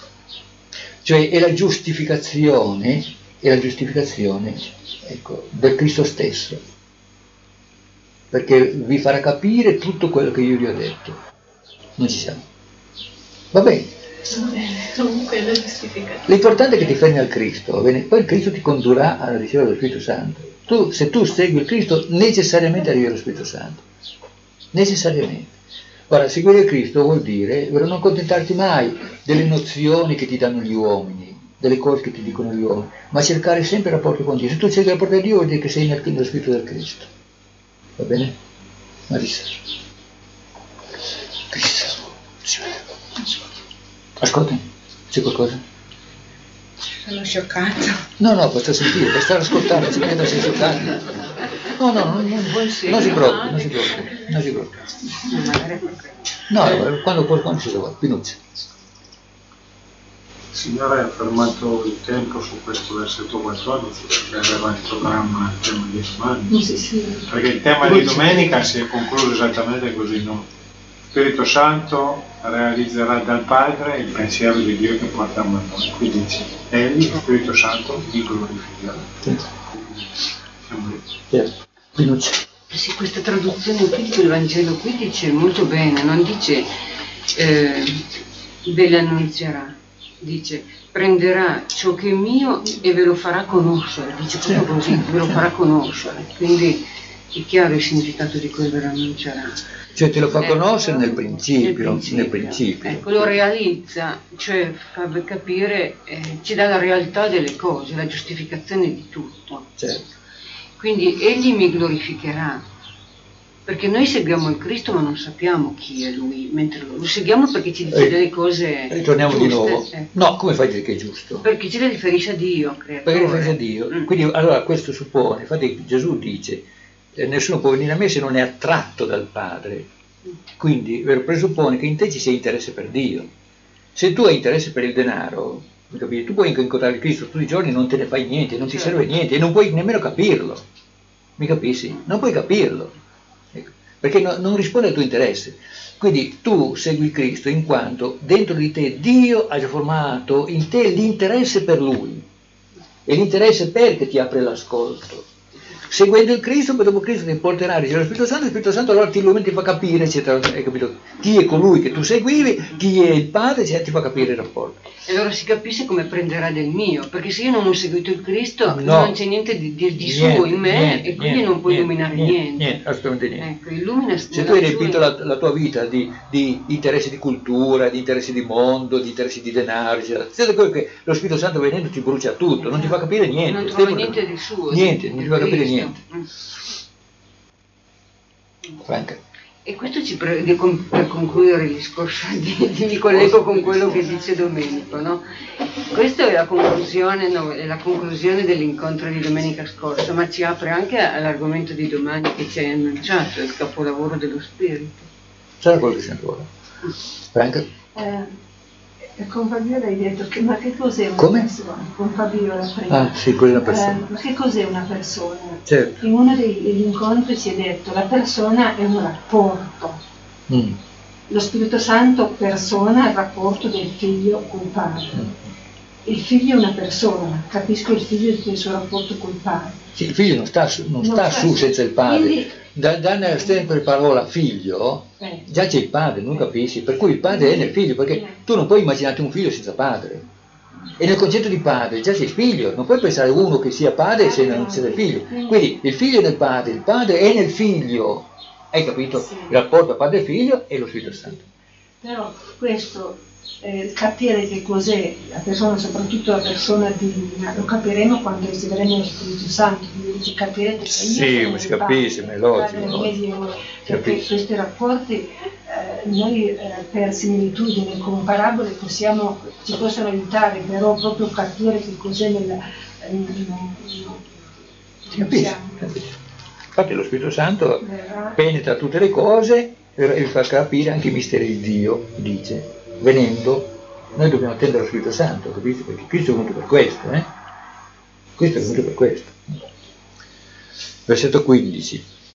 Cioè è la giustificazione, ecco, del Cristo stesso. Perché vi farà capire tutto quello che io vi ho detto. Non ci siamo. Va bene. Comunque la giustificazione. L'importante è che ti fermi al Cristo, va bene? Poi il Cristo ti condurrà alla ricerca dello Spirito Santo. Se tu segui il Cristo, necessariamente arrivi allo Spirito Santo. Necessariamente. Ora, seguire il Cristo vuol dire non accontentarti mai delle nozioni che ti danno gli uomini, delle cose che ti dicono gli uomini, ma cercare sempre il rapporto con Dio. Se tu cerchi il rapporto con Dio vuol dire che sei nello Spirito del Cristo. Va bene? Marisa. Ascolta, c'è qualcosa? Sono scioccata. No, basta sentire, basta ascoltare, si crede sei scioccata. No, non si preoccupi. No, quando ci vuole, Pinucci. Il Signore ha fermato il tempo su questo versetto 14 perché aveva in programma il tema di domani. Sì. Perché il tema di domenica si è concluso esattamente così, no? Spirito Santo realizzerà dal Padre il pensiero di Dio che portiamo a noi. Quindi dice, Egli, lo Spirito Santo, mi glorificherà. Siamo lì. Pinucci. Sì, questa traduzione qui del Vangelo qui dice molto bene, non dice ve le annunzierà, dice prenderà ciò che è mio e ve lo farà conoscere, dice proprio così, ve lo farà conoscere, quindi è chiaro il significato di quel ve lo annuncerà. Cioè te lo fa conoscere nel principio. Ecco, lo realizza, cioè fa capire, ci dà la realtà delle cose, la giustificazione di tutto. Certo. Quindi egli mi glorificherà, perché noi seguiamo il Cristo ma non sappiamo chi è lui, mentre lo seguiamo perché ci dice delle cose ritorniamo giuste. Di nuovo. No, come fai a dire che è giusto? Perché ci riferisce a Dio, creatore. Perché riferisce a Dio. Quindi allora questo suppone, infatti Gesù dice nessuno può venire a me se non è attratto dal Padre, quindi presuppone che in te ci sia interesse per Dio. Se tu hai interesse per il denaro, tu puoi incontrare il Cristo tutti i giorni e non te ne fai niente, non ti serve niente e non puoi nemmeno capirlo, mi capisci? Non puoi capirlo, perché non risponde al tuo interesse. Quindi tu segui Cristo in quanto dentro di te Dio ha già formato in te l'interesse per Lui e l'interesse perché ti apre l'ascolto. Seguendo il Cristo, poi dopo Cristo ti porterà a ricevere lo Spirito Santo allora ti illumina, ti fa capire, eccetera, hai capito? Chi è colui che tu seguivi, chi è il Padre, eccetera, ti fa capire il rapporto. E allora si capisce come prenderà del mio, perché se io non ho seguito il Cristo non c'è niente di suo in me e quindi non può illuminare niente. Niente, assolutamente niente. Ecco, illumina. Se tu hai riempito la tua vita di interessi di cultura, di interessi di mondo, di interessi di denaro, eccetera, è quello che lo Spirito Santo venendo ti brucia tutto, non ti fa capire niente. Non trova niente di suo. Niente, non ti fa capire niente. Franca. E questo per concludere il discorso, mi collego con quello che dice Domenico, no? Questa è la conclusione dell'incontro di domenica scorsa, ma ci apre anche all'argomento di domani che ci hai annunciato, il capolavoro dello Spirito. Sarà quello che sento ora. Franca? Con Fabiola hai detto che ma che cos'è una persona? Con Fabiola prima. Ah, sì, quella è una persona. Ma che cos'è una persona? Certo. In uno degli incontri si è detto la persona è un rapporto. Lo Spirito Santo persona il rapporto del figlio col padre. Il figlio è una persona, capisco il figlio del suo rapporto col padre. Sì, il figlio non sta su senza il padre. Quindi, da sempre parola figlio, già c'è il padre, non capisci? Per cui il padre è nel figlio, perché tu non puoi immaginarti un figlio senza padre. E nel concetto di padre già c'è il figlio, non puoi pensare uno che sia padre se non c'è il figlio. Quindi il figlio è nel padre, il padre è nel figlio. Hai capito? Sì. Il rapporto padre e figlio e lo Spirito Santo. Però questo capire che cos'è la persona, soprattutto la persona divina, lo capiremo quando riceveremo lo Spirito Santo, quindi capirete che sì, ma si capisce, ma è logico. Perché questi rapporti noi per similitudine con parabole ci possono aiutare, però proprio capire che cos'è capisce. Infatti lo Spirito Santo penetra tutte le cose e fa capire anche i misteri di Dio, dice. Venendo, noi dobbiamo attendere lo Spirito Santo, capite? Perché Cristo è venuto per questo, Cristo è venuto per questo. Versetto 15.